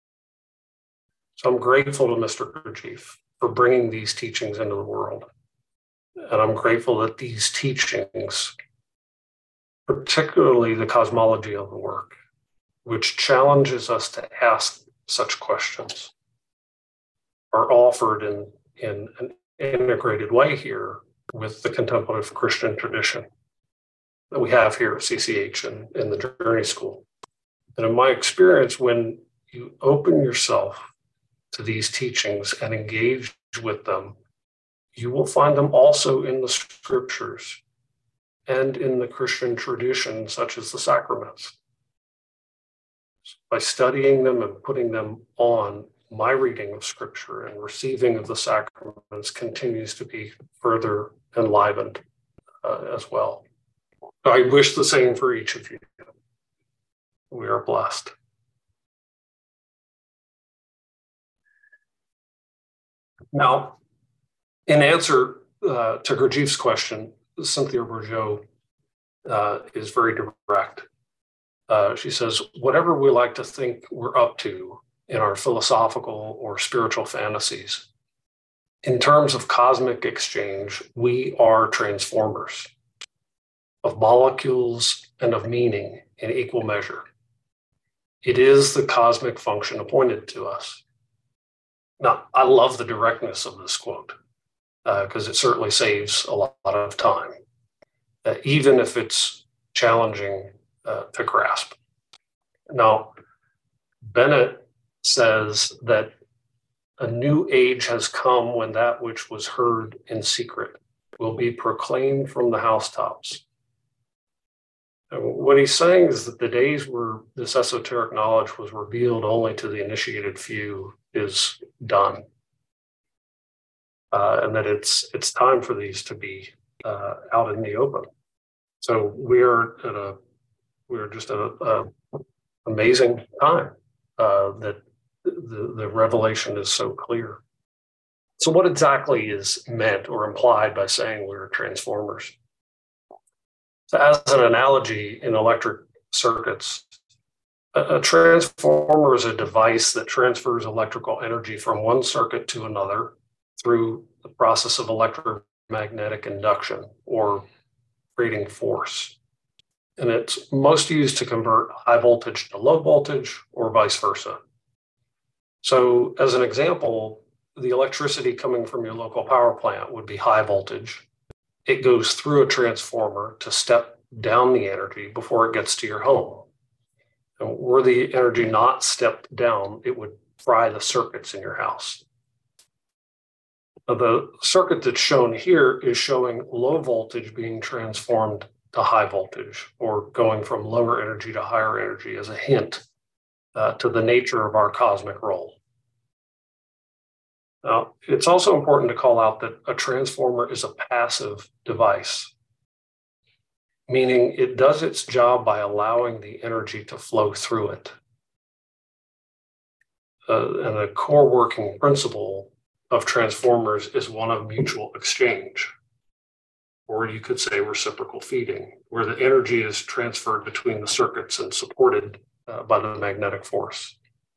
So I'm grateful to Mister Gurdjieff for bringing these teachings into the world. And I'm grateful that these teachings, particularly the cosmology of the work, which challenges us to ask such questions, are offered in, in an integrated way here with the contemplative Christian tradition that we have here at C C H and in the Journey School. And in my experience, when you open yourself to these teachings and engage with them, you will find them also in the scriptures and in the Christian tradition, such as the sacraments. By studying them and putting them on, my reading of scripture and receiving of the sacraments continues to be further enlivened uh, as well. I wish the same for each of you. We are blessed. Now, in answer uh, to Gurdjieff's question, Cynthia Bourgeault uh, is very direct. Uh, she says, whatever we like to think we're up to in our philosophical or spiritual fantasies, in terms of cosmic exchange, we are transformers of molecules and of meaning in equal measure. It is the cosmic function appointed to us. Now, I love the directness of this quote because uh, it certainly saves a lot of time, uh, even if it's challenging uh, to grasp. Now, Bennett says that a new age has come when that which was heard in secret will be proclaimed from the housetops. And what he's saying is that the days where this esoteric knowledge was revealed only to the initiated few is done. Uh, and that it's it's time for these to be uh, out in the open. So we're at a we're just at a, a amazing time uh, that the, the revelation is so clear. So what exactly is meant or implied by saying we're transformers? So as an analogy in electric circuits, a, a transformer is a device that transfers electrical energy from one circuit to another through the process of electromagnetic induction or creating force. And it's most used to convert high voltage to low voltage or vice versa. So as an example, the electricity coming from your local power plant would be high voltage. It goes through a transformer to step down the energy before it gets to your home. And were the energy not stepped down, it would fry the circuits in your house. Now, the circuit that's shown here is showing low voltage being transformed to high voltage, or going from lower energy to higher energy as a hint uh, to the nature of our cosmic role. Now, it's also important to call out that a transformer is a passive device, meaning it does its job by allowing the energy to flow through it. Uh, and the core working principle of transformers is one of mutual exchange, or you could say reciprocal feeding, where the energy is transferred between the circuits and supported uh, by the magnetic force.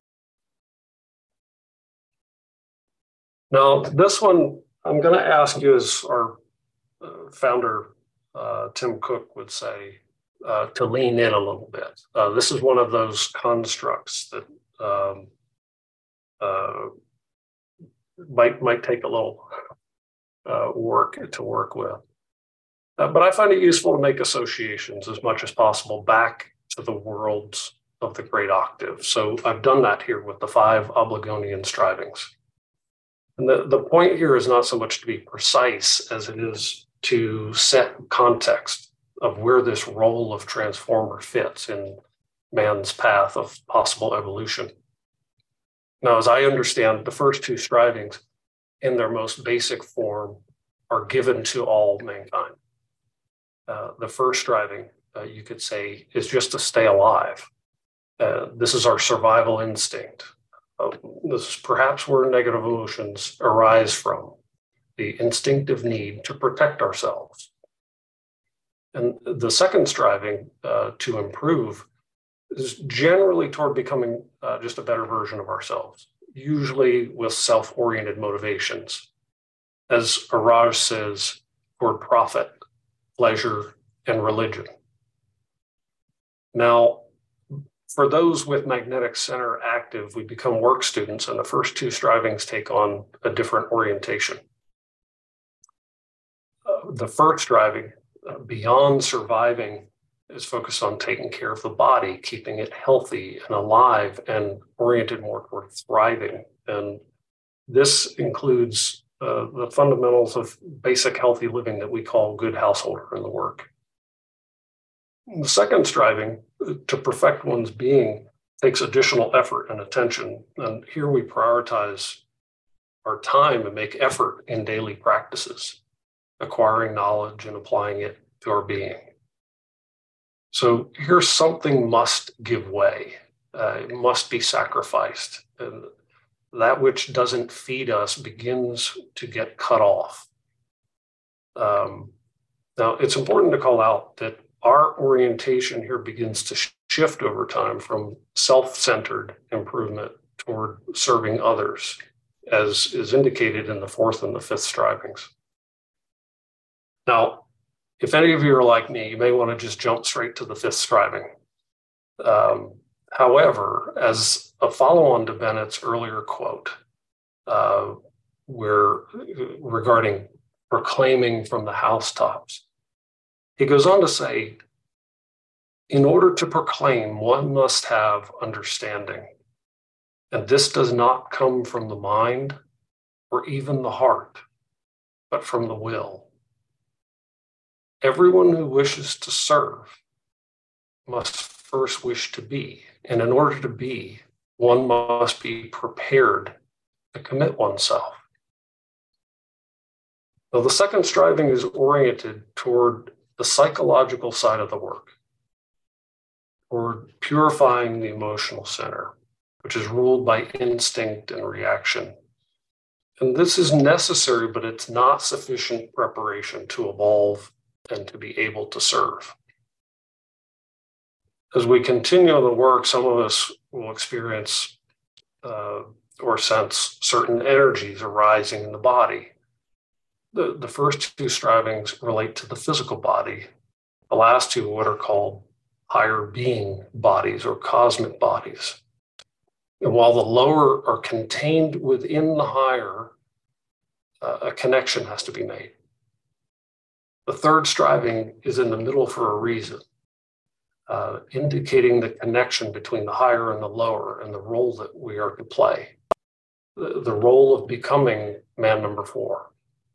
Now, this one, I'm going to ask you, as our uh, founder, uh, Tim Cook, would say, uh, to lean in a little bit. Uh, this is one of those constructs that um, uh, might, might take a little uh, work to work with. Uh, but I find it useful to make associations as much as possible back to the worlds of the great octave. So I've done that here with the five Obligonian strivings. And the, the point here is not so much to be precise as it is to set context of where this role of transformer fits in man's path of possible evolution. Now, as I understand, the first two strivings in their most basic form are given to all mankind. Uh, the first striving, uh, you could say, is just to stay alive. Uh, this is our survival instinct Uh, this is perhaps where negative emotions arise from, the instinctive need to protect ourselves. And the second striving uh, to improve is generally toward becoming uh, just a better version of ourselves, usually with self-oriented motivations. As Araj says, toward profit, pleasure, and religion. Now, for those with magnetic center active, we become work students, and the first two strivings take on a different orientation. Uh, the first striving, uh, beyond surviving, is focused on taking care of the body, keeping it healthy and alive, and oriented more toward thriving. And this includes uh, the fundamentals of basic healthy living that we call good householder in the work. The second striving, to perfect one's being, takes additional effort and attention. And here we prioritize our time and make effort in daily practices, acquiring knowledge and applying it to our being. So here something must give way. Uh, it must be sacrificed. And that which doesn't feed us begins to get cut off. Um, now, it's important to call out that our orientation here begins to sh- shift over time from self-centered improvement toward serving others, as is indicated in the fourth and the fifth strivings. Now, if any of you are like me, you may want to just jump straight to the fifth striving. Um, however, as a follow-on to Bennett's earlier quote, uh, where regarding proclaiming from the housetops, he goes on to say, in order to proclaim, one must have understanding. And this does not come from the mind or even the heart, but from the will. Everyone who wishes to serve must first wish to be. And in order to be, one must be prepared to commit oneself. Now, the second striving is oriented toward the psychological side of the work, or purifying the emotional center, which is ruled by instinct and reaction. And this is necessary, but it's not sufficient preparation to evolve and to be able to serve. As we continue the work, some of us will experience uh, or sense certain energies arising in the body. The, the first two strivings relate to the physical body. The last two, what are called higher being bodies or cosmic bodies. And while the lower are contained within the higher, uh, a connection has to be made. The third striving is in the middle for a reason, uh, indicating the connection between the higher and the lower and the role that we are to play, the, the role of becoming man number four.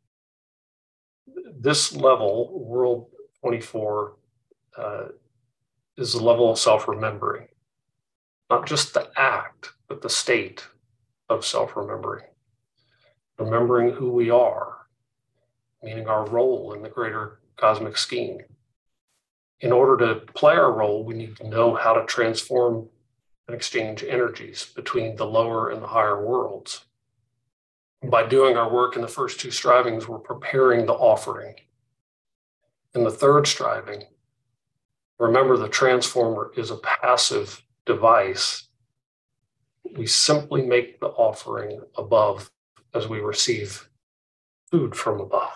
This level, World twenty-four, uh, is the level of self-remembering, not just the act, but the state of self-remembering, remembering who we are, meaning our role in the greater cosmic scheme. In order to play our role, we need to know how to transform and exchange energies between the lower and the higher worlds. By doing our work in the first two strivings, we're preparing the offering. In the third striving, remember the transformer is a passive device. We simply make the offering above as we receive food from above.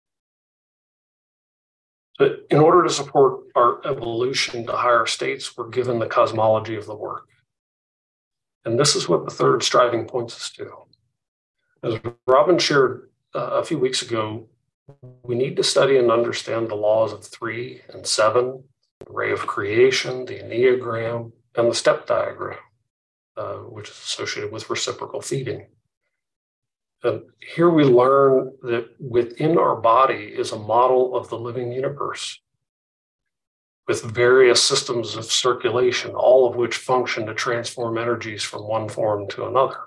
But in order to support our evolution to higher states, we're given the cosmology of the work. And this is what the third striving points us to. As Robin shared uh, a few weeks ago, we need to study and understand the laws of three and seven, the ray of creation, the Enneagram, and the step diagram, uh, which is associated with reciprocal feeding. And here we learn that within our body is a model of the living universe with various systems of circulation, all of which function to transform energies from one form to another.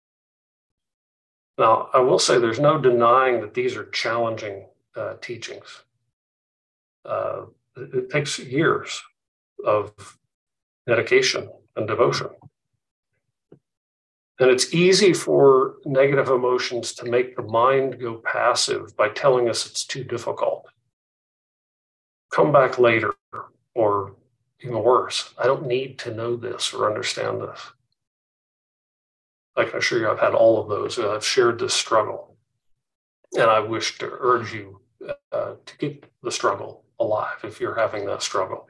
Now, I will say there's no denying that these are challenging uh, teachings. Uh, it, it takes years of dedication and devotion. And it's easy for negative emotions to make the mind go passive by telling us it's too difficult. Come back later, or even worse, I don't need to know this or understand this. I can assure you I've had all of those. I've shared this struggle. And I wish to urge you uh, to keep the struggle alive if you're having that struggle.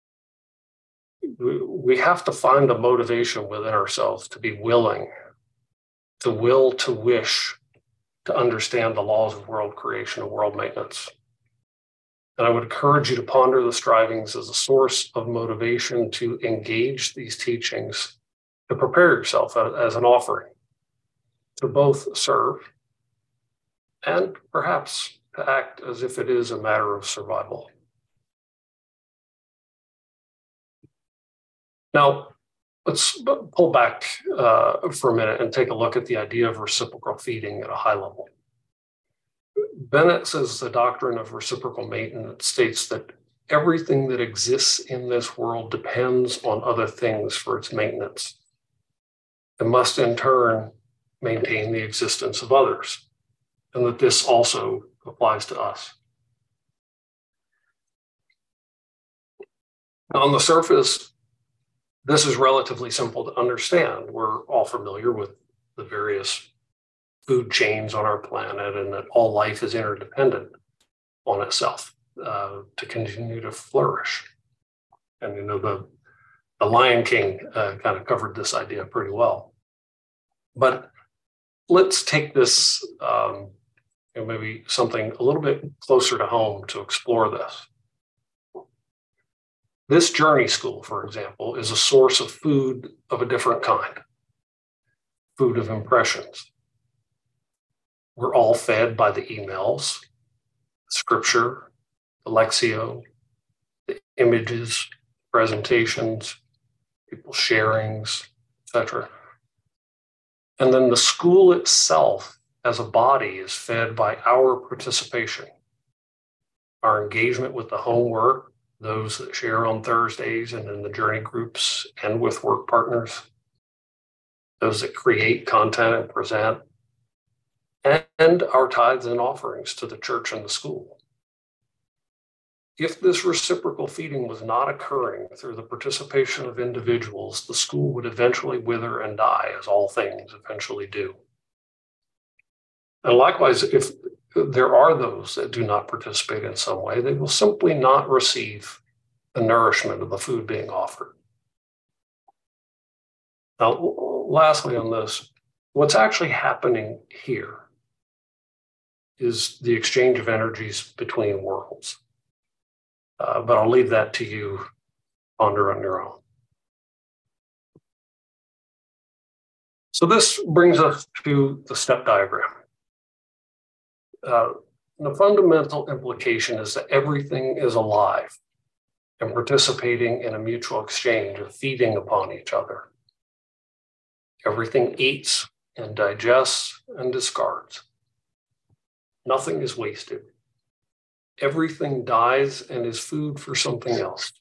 We have to find a motivation within ourselves to be willing, to will, to wish, to understand the laws of world creation and world maintenance. And I would encourage you to ponder the strivings as a source of motivation to engage these teachings, to prepare yourself as an offering, to both serve and perhaps to act as if it is a matter of survival. Now, let's pull back uh, for a minute and take a look at the idea of reciprocal feeding at a high level. Bennett says the doctrine of reciprocal maintenance states that everything that exists in this world depends on other things for its maintenance and must in turn maintain the existence of others, and that this also applies to us. Now, on the surface, this is relatively simple to understand. We're all familiar with the various food chains on our planet and that all life is interdependent on itself uh, to continue to flourish. And you know, the, the Lion King uh, kind of covered this idea pretty well. But let's take this, um, you know, maybe something a little bit closer to home to explore this. This journey school, for example, is a source of food of a different kind, food of impressions. We're all fed by the emails, scripture, the Lectio, the images, presentations, people's sharings, et cetera. And then the school itself as a body is fed by our participation, our engagement with the homework, those that share on Thursdays and in the journey groups and with work partners, those that create content and present, and our tithes and offerings to the church and the school. If this reciprocal feeding was not occurring through the participation of individuals, the school would eventually wither and die, as all things eventually do. And likewise, if there are those that do not participate in some way, they will simply not receive the nourishment of the food being offered. Now, lastly on this, what's actually happening here is the exchange of energies between worlds. Uh, but I'll leave that to you to ponder on your own. So this brings us to the step diagram. Uh, the fundamental implication is that everything is alive and participating in a mutual exchange of feeding upon each other. Everything eats and digests and discards. Nothing is wasted. Everything dies and is food for something else.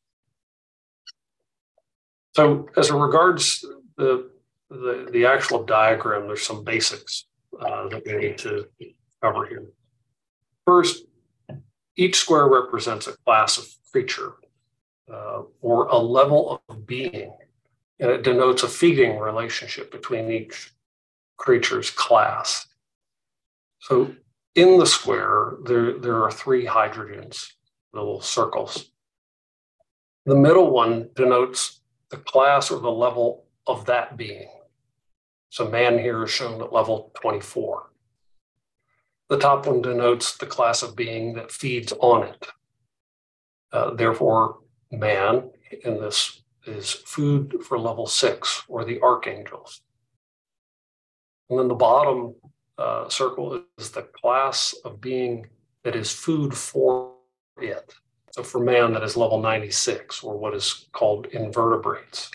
So as it regards the, the, the actual diagram, there's some basics uh, that we need to cover here. First, each square represents a class of creature uh, or a level of being, and it denotes a feeding relationship between each creature's class. So in the square, there, there are three hydrogens, little circles. The middle one denotes the class or the level of that being. So man here is shown at level twenty-four. The top one denotes the class of being that feeds on it. Uh, therefore, man in this is food for level six, or the archangels. And then the bottom uh, circle is the class of being that is food for it. So for man, that is level ninety-six, or what is called invertebrates.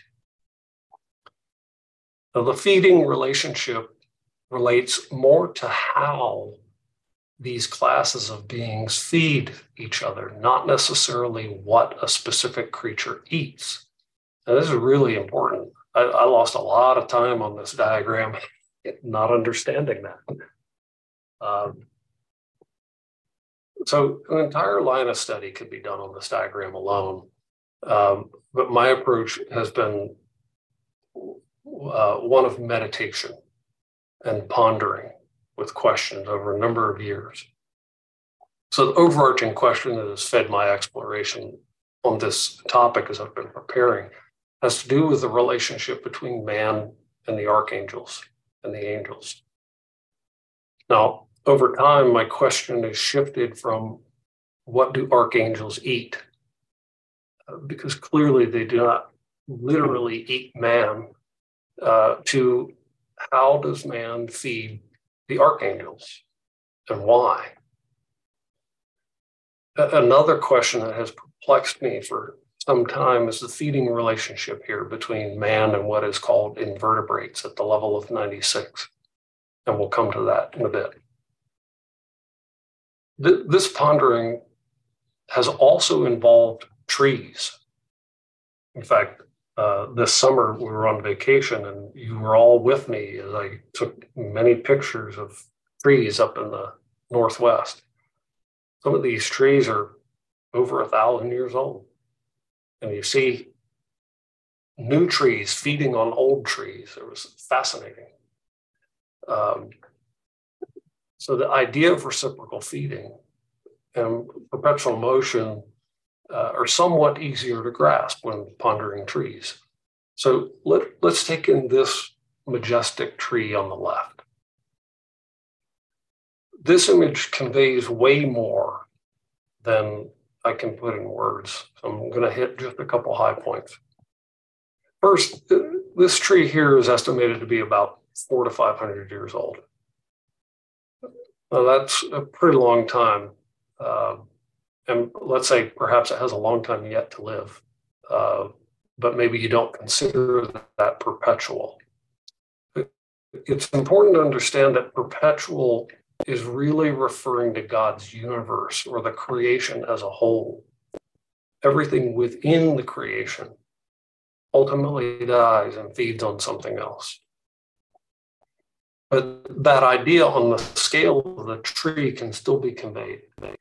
Now, the feeding relationship relates more to how these classes of beings feed each other, not necessarily what a specific creature eats. Now, this is really important. I, I lost a lot of time on this diagram, not understanding that. Um, so an entire line of study could be done on this diagram alone. Um, but my approach has been uh, one of meditation and pondering with questions over a number of years. So the overarching question that has fed my exploration on this topic as I've been preparing has to do with the relationship between man and the archangels and the angels. Now, over time, my question has shifted from what do archangels eat? Uh, because clearly they do not literally eat man, uh, to how does man feed the archangels and why? A- another question that has perplexed me for some time is the feeding relationship here between man and what is called invertebrates at the level of ninety-six. And we'll come to that in a bit. Th- this pondering has also involved trees. In fact, uh, this summer we were on vacation and you were all with me as I took many pictures of trees up in the Northwest. Some of these trees are over a thousand years old. And you see new trees feeding on old trees. It was fascinating. Um, so the idea of reciprocal feeding and perpetual motion uh, are somewhat easier to grasp when pondering trees. So let, let's take in this majestic tree on the left. This image conveys way more than I can put in words. So I'm going to hit just a couple high points. First, this tree here is estimated to be about four to five hundred years old. Now that's a pretty long time. Uh, and let's say perhaps it has a long time yet to live, uh, but maybe you don't consider that perpetual. It's important to understand that perpetual is really referring to God's universe or the creation as a whole. Everything within the creation ultimately dies and feeds on something else. But that idea on the scale of the tree can still be conveyed.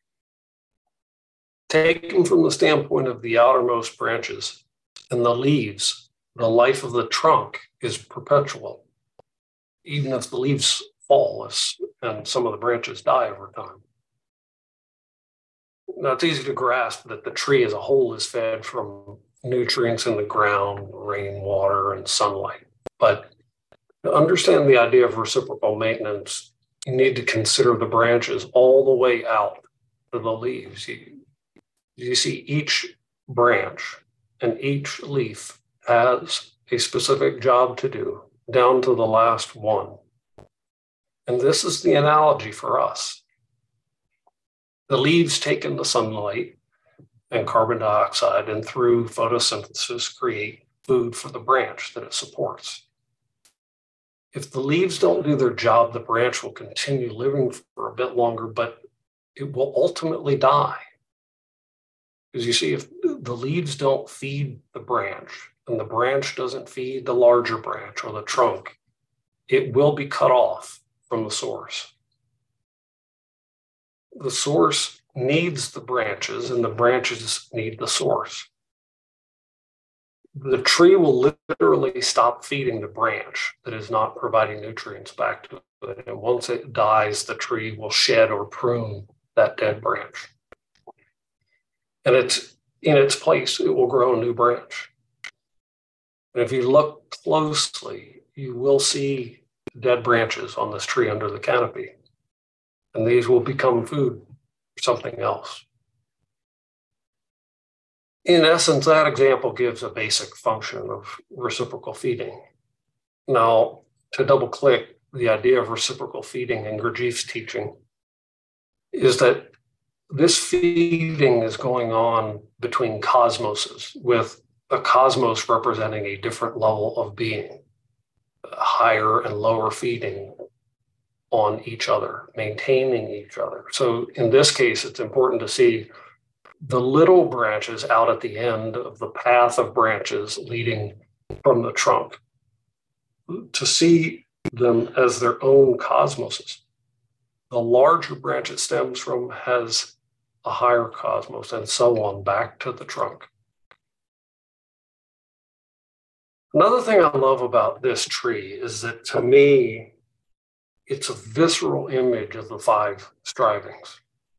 Taken from the standpoint of the outermost branches and the leaves, the life of the trunk is perpetual, even if the leaves fall and some of the branches die over time. Now, it's easy to grasp that the tree as a whole is fed from nutrients in the ground, rainwater, and sunlight. But to understand the idea of reciprocal maintenance, you need to consider the branches all the way out to the leaves. You, you see each branch and each leaf has a specific job to do, down to the last one. And this is the analogy for us. The leaves take in the sunlight and carbon dioxide, and through photosynthesis create food for the branch that it supports. If the leaves don't do their job, the branch will continue living for a bit longer, but it will ultimately die. Because you see, if the leaves don't feed the branch and the branch doesn't feed the larger branch or the trunk, it will be cut off from the source. The source needs the branches and the branches need the source. The tree will literally stop feeding the branch that is not providing nutrients back to it. And once it dies, the tree will shed or prune that dead branch. And it's in its place, it will grow a new branch. And if you look closely, you will see dead branches on this tree under the canopy. And these will become food for something else. In essence, that example gives a basic function of reciprocal feeding. Now, to double click, the idea of reciprocal feeding in Gurdjieff's teaching is that this feeding is going on between cosmoses, with a cosmos representing a different level of being, higher and lower feeding on each other, maintaining each other. So in this case, it's important to see the little branches out at the end of the path of branches leading from the trunk. to see them as their own cosmoses. The larger branch it stems from has a higher cosmos, and so on, back to the trunk. Another thing I love about this tree is that, to me, it's a visceral image of the five strivings.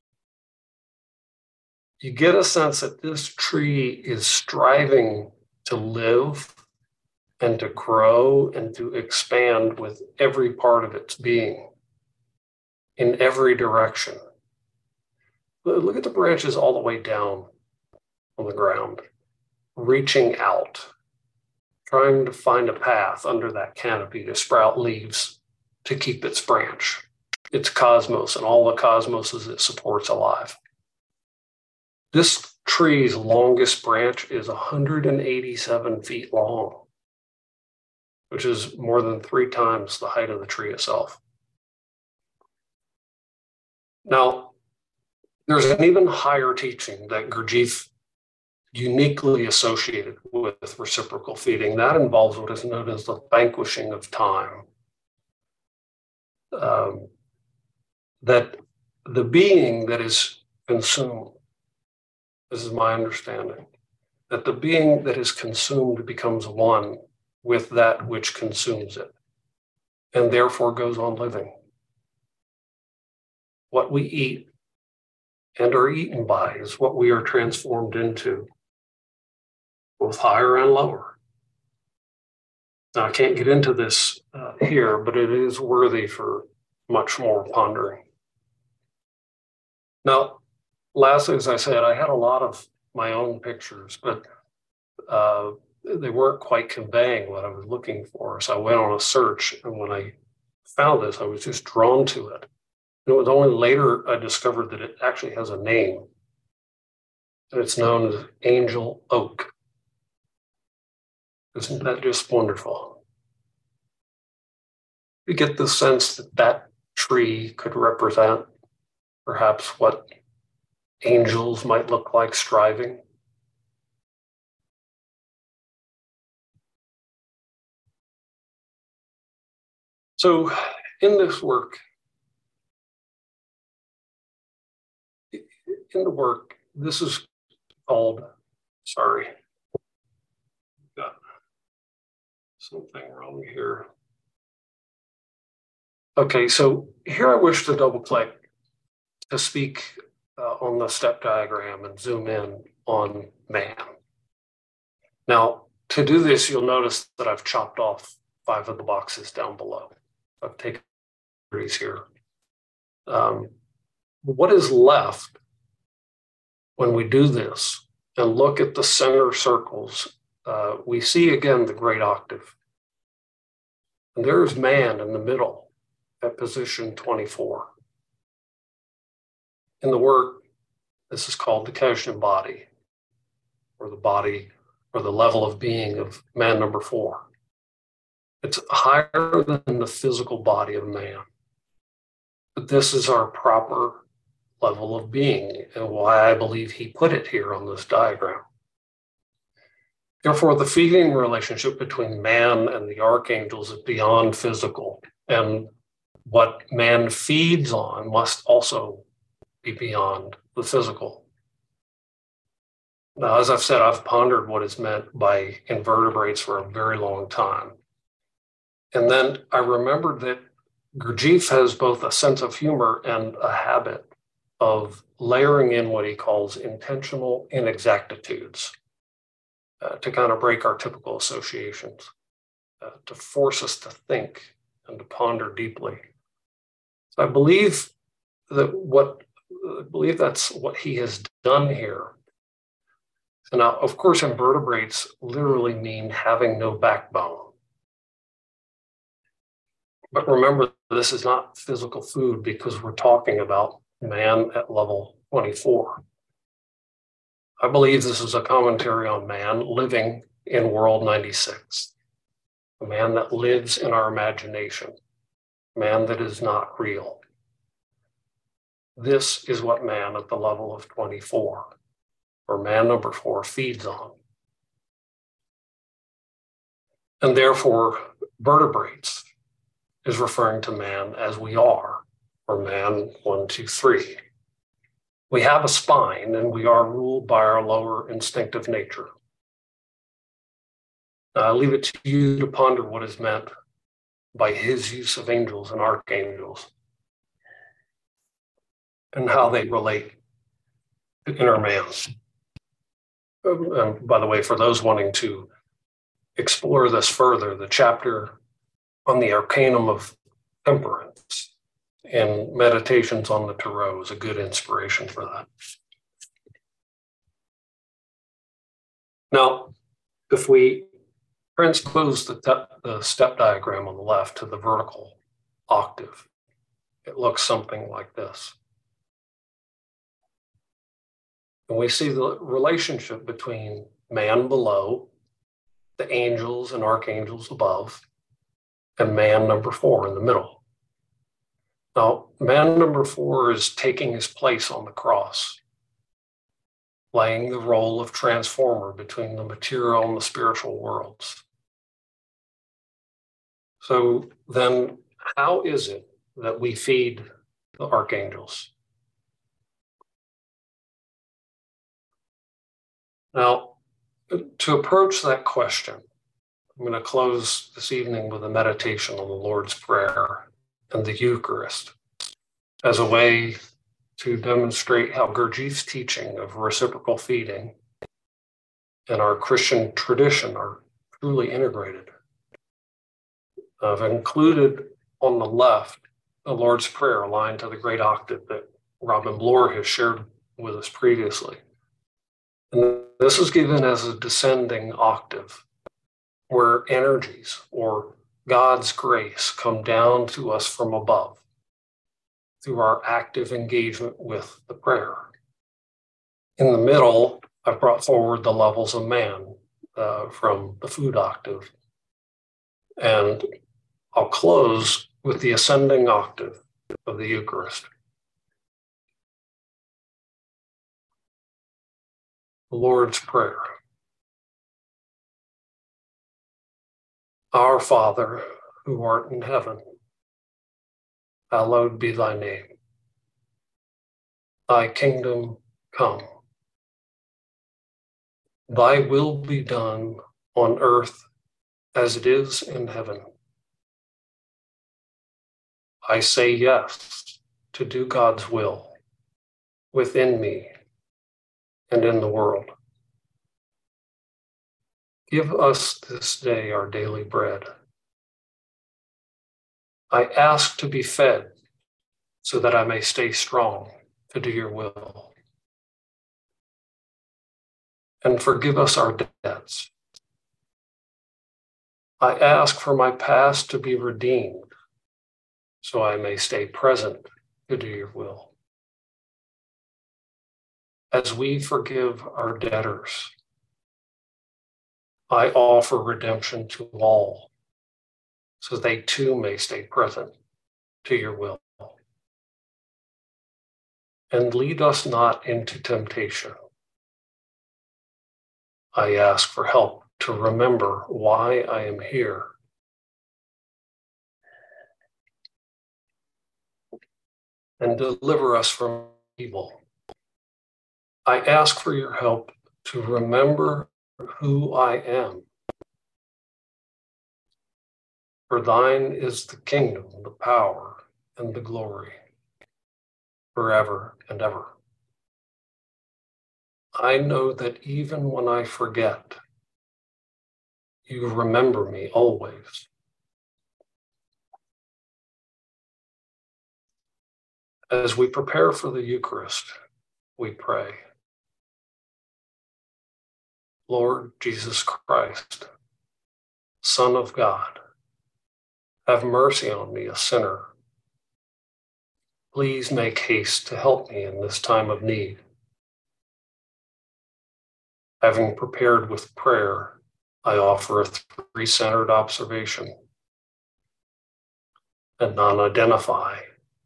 You get a sense that this tree is striving to live and to grow and to expand with every part of its being in every direction. Look at the branches all the way down on the ground, reaching out, trying to find a path under that canopy to sprout leaves to keep its branch, its cosmos, and all the cosmoses it supports alive. This tree's longest branch is one hundred eighty-seven feet long, which is more than three times the height of the tree itself. Now, there's an even higher teaching that Gurdjieff uniquely associated with reciprocal feeding. That involves what is known as the vanquishing of time. Um, that the being that is consumed, this is my understanding, that the being that is consumed becomes one with that which consumes it, and therefore goes on living. What we eat and are eaten by is what we are transformed into, both higher and lower. Now, I can't get into this uh, here, but it is worthy for much more pondering. Now, lastly, as I said, I had a lot of my own pictures, but uh, they weren't quite conveying what I was looking for. So I went on a search, and when I found this, I was just drawn to it. And it was only later I discovered that it actually has a name, and it's known as Angel Oak. Isn't that just wonderful? You get the sense that that tree could represent perhaps what angels might look like striving. So in this work, in the work, this is called, sorry, got something wrong here. Okay, so here I wish to double click to speak uh, on the step diagram and zoom in on man. Now, to do this, you'll notice that I've chopped off five of the boxes down below. I've taken these here. Um, what is left when we do this and look at the center circles, uh, we see again the great octave. And there's man in the middle at position twenty-four. In the work, this is called the Keshner body, or the body, or the level of being of man number four. It's higher than the physical body of man. But this is our proper level of being, and why I believe he put it here on this diagram. Therefore, the feeding relationship between man and the archangels is beyond physical, and what man feeds on must also be beyond the physical. Now, as I've said, I've pondered what is meant by invertebrates for a very long time. And then I remembered that Gurdjieff has both a sense of humor and a habit of layering in what he calls intentional inexactitudes uh, to kind of break our typical associations, uh, to force us to think and to ponder deeply. So I believe that what I believe that's what he has done here. So now, of course, invertebrates literally mean having no backbone. But remember, this is not physical food because we're talking about man at level twenty-four. I believe this is a commentary on man living in world ninety-six, a man that lives in our imagination, man that is not real. This is what man at the level of twenty-four, or man number four, feeds on. And therefore, vertebrates is referring to man as we are, or man one, two, three. We have a spine and we are ruled by our lower instinctive nature. Now, I leave it to you to ponder what is meant by his use of angels and archangels and how they relate to inner man. And by the way, for those wanting to explore this further, the chapter on the Arcanum of Temperance and Meditations on the Tarot is a good inspiration for that. Now, if we transpose the, te- the step diagram on the left to the vertical octave, it looks something like this. And we see the relationship between man below, the angels and archangels above, and man number four in the middle. Now, man number four is taking his place on the cross, playing the role of transformer between the material and the spiritual worlds. So then, how is it that we feed the archangels? Now, to approach that question, I'm going to close this evening with a meditation on the Lord's Prayer and the Eucharist as a way to demonstrate how Gurdjieff's teaching of reciprocal feeding and our Christian tradition are truly integrated. I've included on the left the Lord's Prayer aligned to the great octave that Robin Bloor has shared with us previously. And this is given as a descending octave where energies or God's grace come down to us from above through our active engagement with the prayer. In the middle, I've brought forward the levels of man uh, from the food octave. And I'll close with the ascending octave of the Eucharist. The Lord's Prayer. Our Father, who art in heaven, hallowed be thy name. Thy kingdom come. Thy will be done on earth as it is in heaven. I say yes to do God's will within me and in the world. Give us this day our daily bread. I ask to be fed so that I may stay strong to do your will. And forgive us our debts. I ask for my past to be redeemed so I may stay present to do your will. As we forgive our debtors, I offer redemption to all, so they too may stay present to your will. And lead us not into temptation. I ask for help to remember why I am here. And deliver us from evil. I ask for your help to remember who I am. For thine is the kingdom, the power, and the glory, forever and ever. I know that even when I forget, you remember me always. As we prepare for the Eucharist, we pray. Lord Jesus Christ, Son of God, have mercy on me, a sinner. Please make haste to help me in this time of need. Having prepared with prayer, I offer a three-centered observation and non-identify.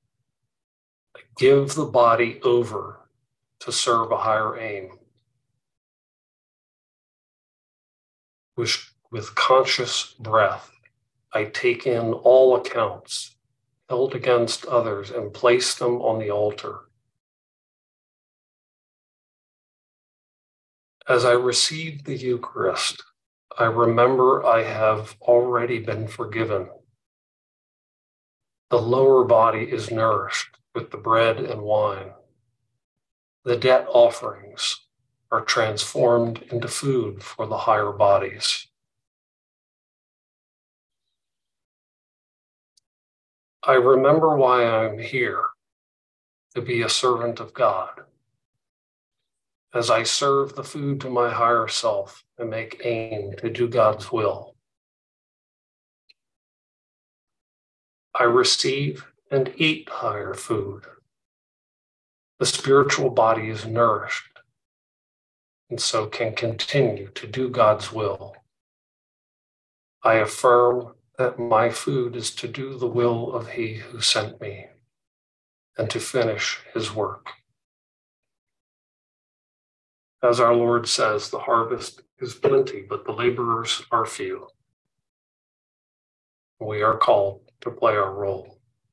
Give the body over to serve a higher aim. With, with conscious breath, I take in all accounts held against others and place them on the altar. As I receive the Eucharist, I remember I have already been forgiven. The lower body is nourished with the bread and wine. The debt offerings are transformed into food for the higher bodies. I remember why I'm here, to be a servant of God. As I serve the food to my higher self and make aim to do God's will, I receive and eat higher food. The spiritual body is nourished and so can continue to do God's will. I affirm that my food is to do the will of He who sent me and to finish His work. As our Lord says, the harvest is plenty, but the laborers are few. We are called to play our role.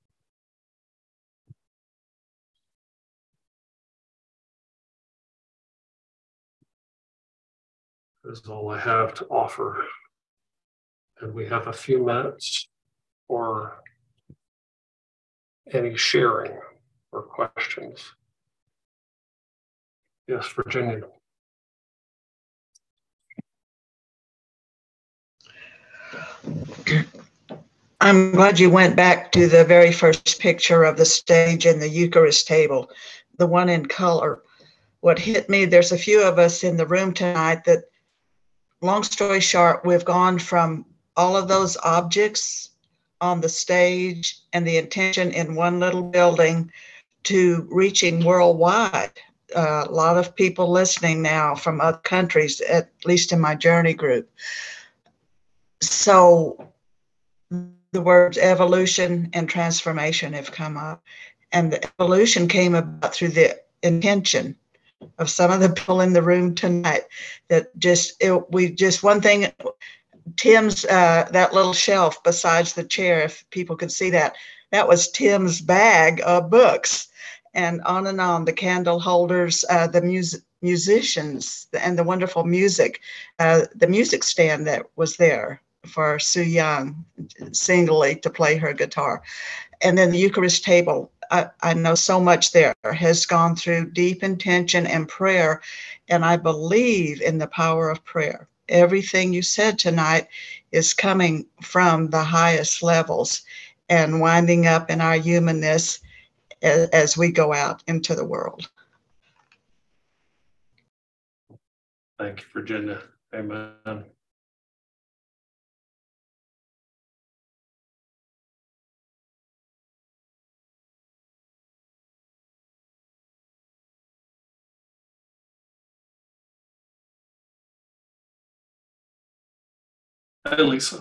This is all I have to offer. And we have a few minutes for any sharing or questions. Yes, Virginia. I'm glad you went back to the very first picture of the stage and the Eucharist table, the one in color. What hit me, there's a few of us in the room tonight that, long story short, we've gone from all of those objects on the stage and the intention in one little building to reaching worldwide. Uh, a lot of people listening now from other countries, at least in my journey group. So the words evolution and transformation have come up. And the evolution came about through the intention of some of the people in the room tonight that just, it, we just, one thing, Tim's, uh, that little shelf besides the chair, if people could see that, that was Tim's bag of books. And on and on, the candle holders, uh, the music, musicians, and the wonderful music, uh, the music stand that was there for Sue Young singly to play her guitar. And then the Eucharist table, I, I know so much there has gone through deep intention and prayer, and I believe in the power of prayer. Everything you said tonight is coming from the highest levels and winding up in our humanness as, as we go out into the world. Thank you, Virginia. Amen. Hey, Lisa.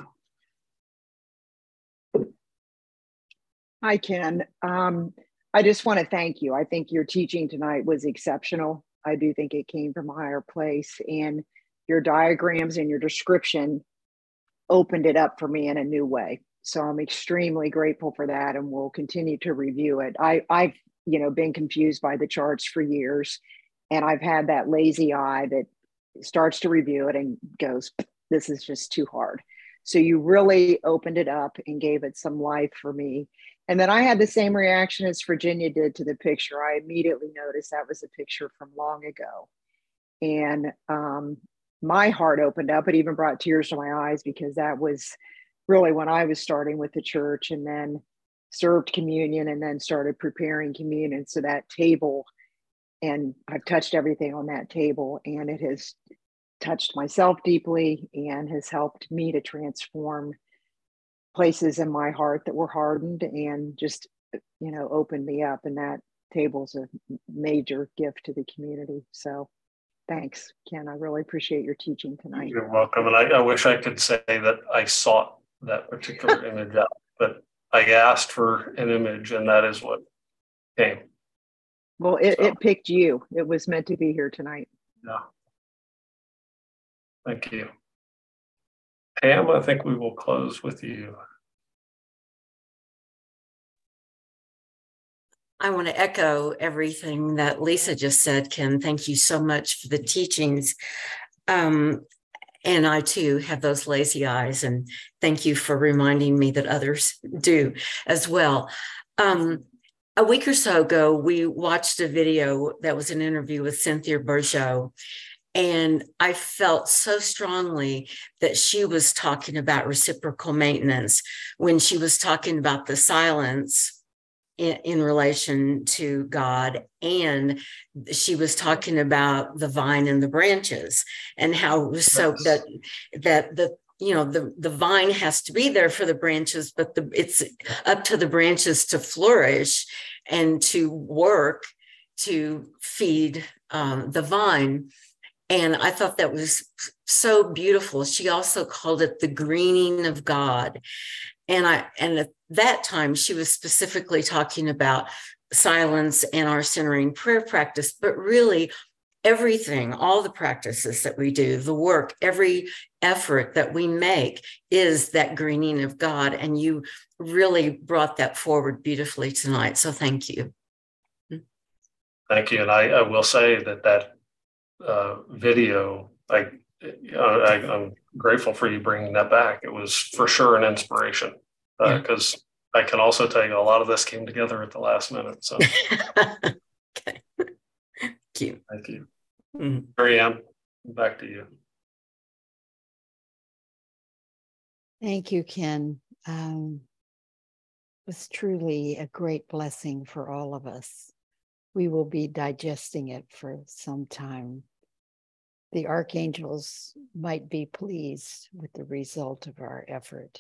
Hi, Ken. Um, I just want to thank you. I think your teaching tonight was exceptional. I do think it came from a higher place, and your diagrams and your description opened it up for me in a new way. So I'm extremely grateful for that, and we'll continue to review it. I, I've, you know, been confused by the charts for years, and I've had that lazy eye that starts to review it and goes, this is just too hard. So you really opened it up and gave it some life for me. And then I had the same reaction as Virginia did to the picture. I immediately noticed that was a picture from long ago. And um, my heart opened up. It even brought tears to my eyes, because that was really when I was starting with the church, and then served communion, and then started preparing communion. So that table, and I've touched everything on that table, and it has touched myself deeply and has helped me to transform places in my heart that were hardened, and just, you know, opened me up. And that table's a major gift to the community. So thanks, Ken. I really appreciate your teaching tonight. You're welcome. And I, I wish I could say that I sought that particular image out, but I asked for an image, and that is what came. Well, it, So, it picked you. It was meant to be here tonight. yeah. Thank you. Pam, I think we will close with you. I want to echo everything that Lisa just said, Ken. Thank you so much for the teachings. Um, and I too have those lazy eyes, and thank you for reminding me that others do as well. Um, a week or so ago, we watched a video that was an interview with Cynthia Bourgeault, and I felt so strongly that she was talking about reciprocal maintenance when she was talking about the silence in, in relation to God. And she was talking about the vine and the branches, and how so that that the you know the the vine has to be there for the branches, but the it's up to the branches to flourish and to work to feed um, the vine. And I thought that was so beautiful. She also called it the greening of God. And I and at that time, she was specifically talking about silence and our centering prayer practice, but really everything, all the practices that we do, the work, every effort that we make is that greening of God. And you really brought that forward beautifully tonight. So thank you. Thank you. And I, I will say that that uh, video, I, uh, I, I'm grateful for you bringing that back. It was for sure an inspiration, because uh, yeah. I can also tell you a lot of this came together at the last minute. So okay. Thank you. Thank you. Mm-hmm. Marianne, back to you. Thank you, Ken. Um, it was truly a great blessing for all of us. We will be digesting it for some time. The archangels might be pleased with the result of our effort.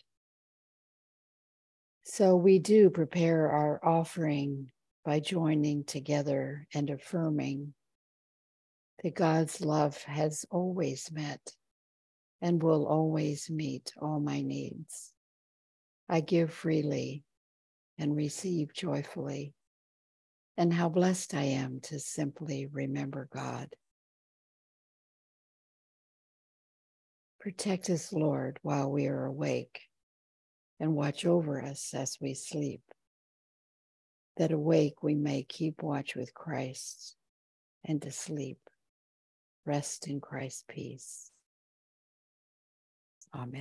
So we do prepare our offering by joining together and affirming that God's love has always met and will always meet all my needs. I give freely and receive joyfully. And how blessed I am to simply remember God. Protect us, Lord, while we are awake, and watch over us as we sleep, that awake we may keep watch with Christ, and to sleep, rest in Christ's peace. Amen.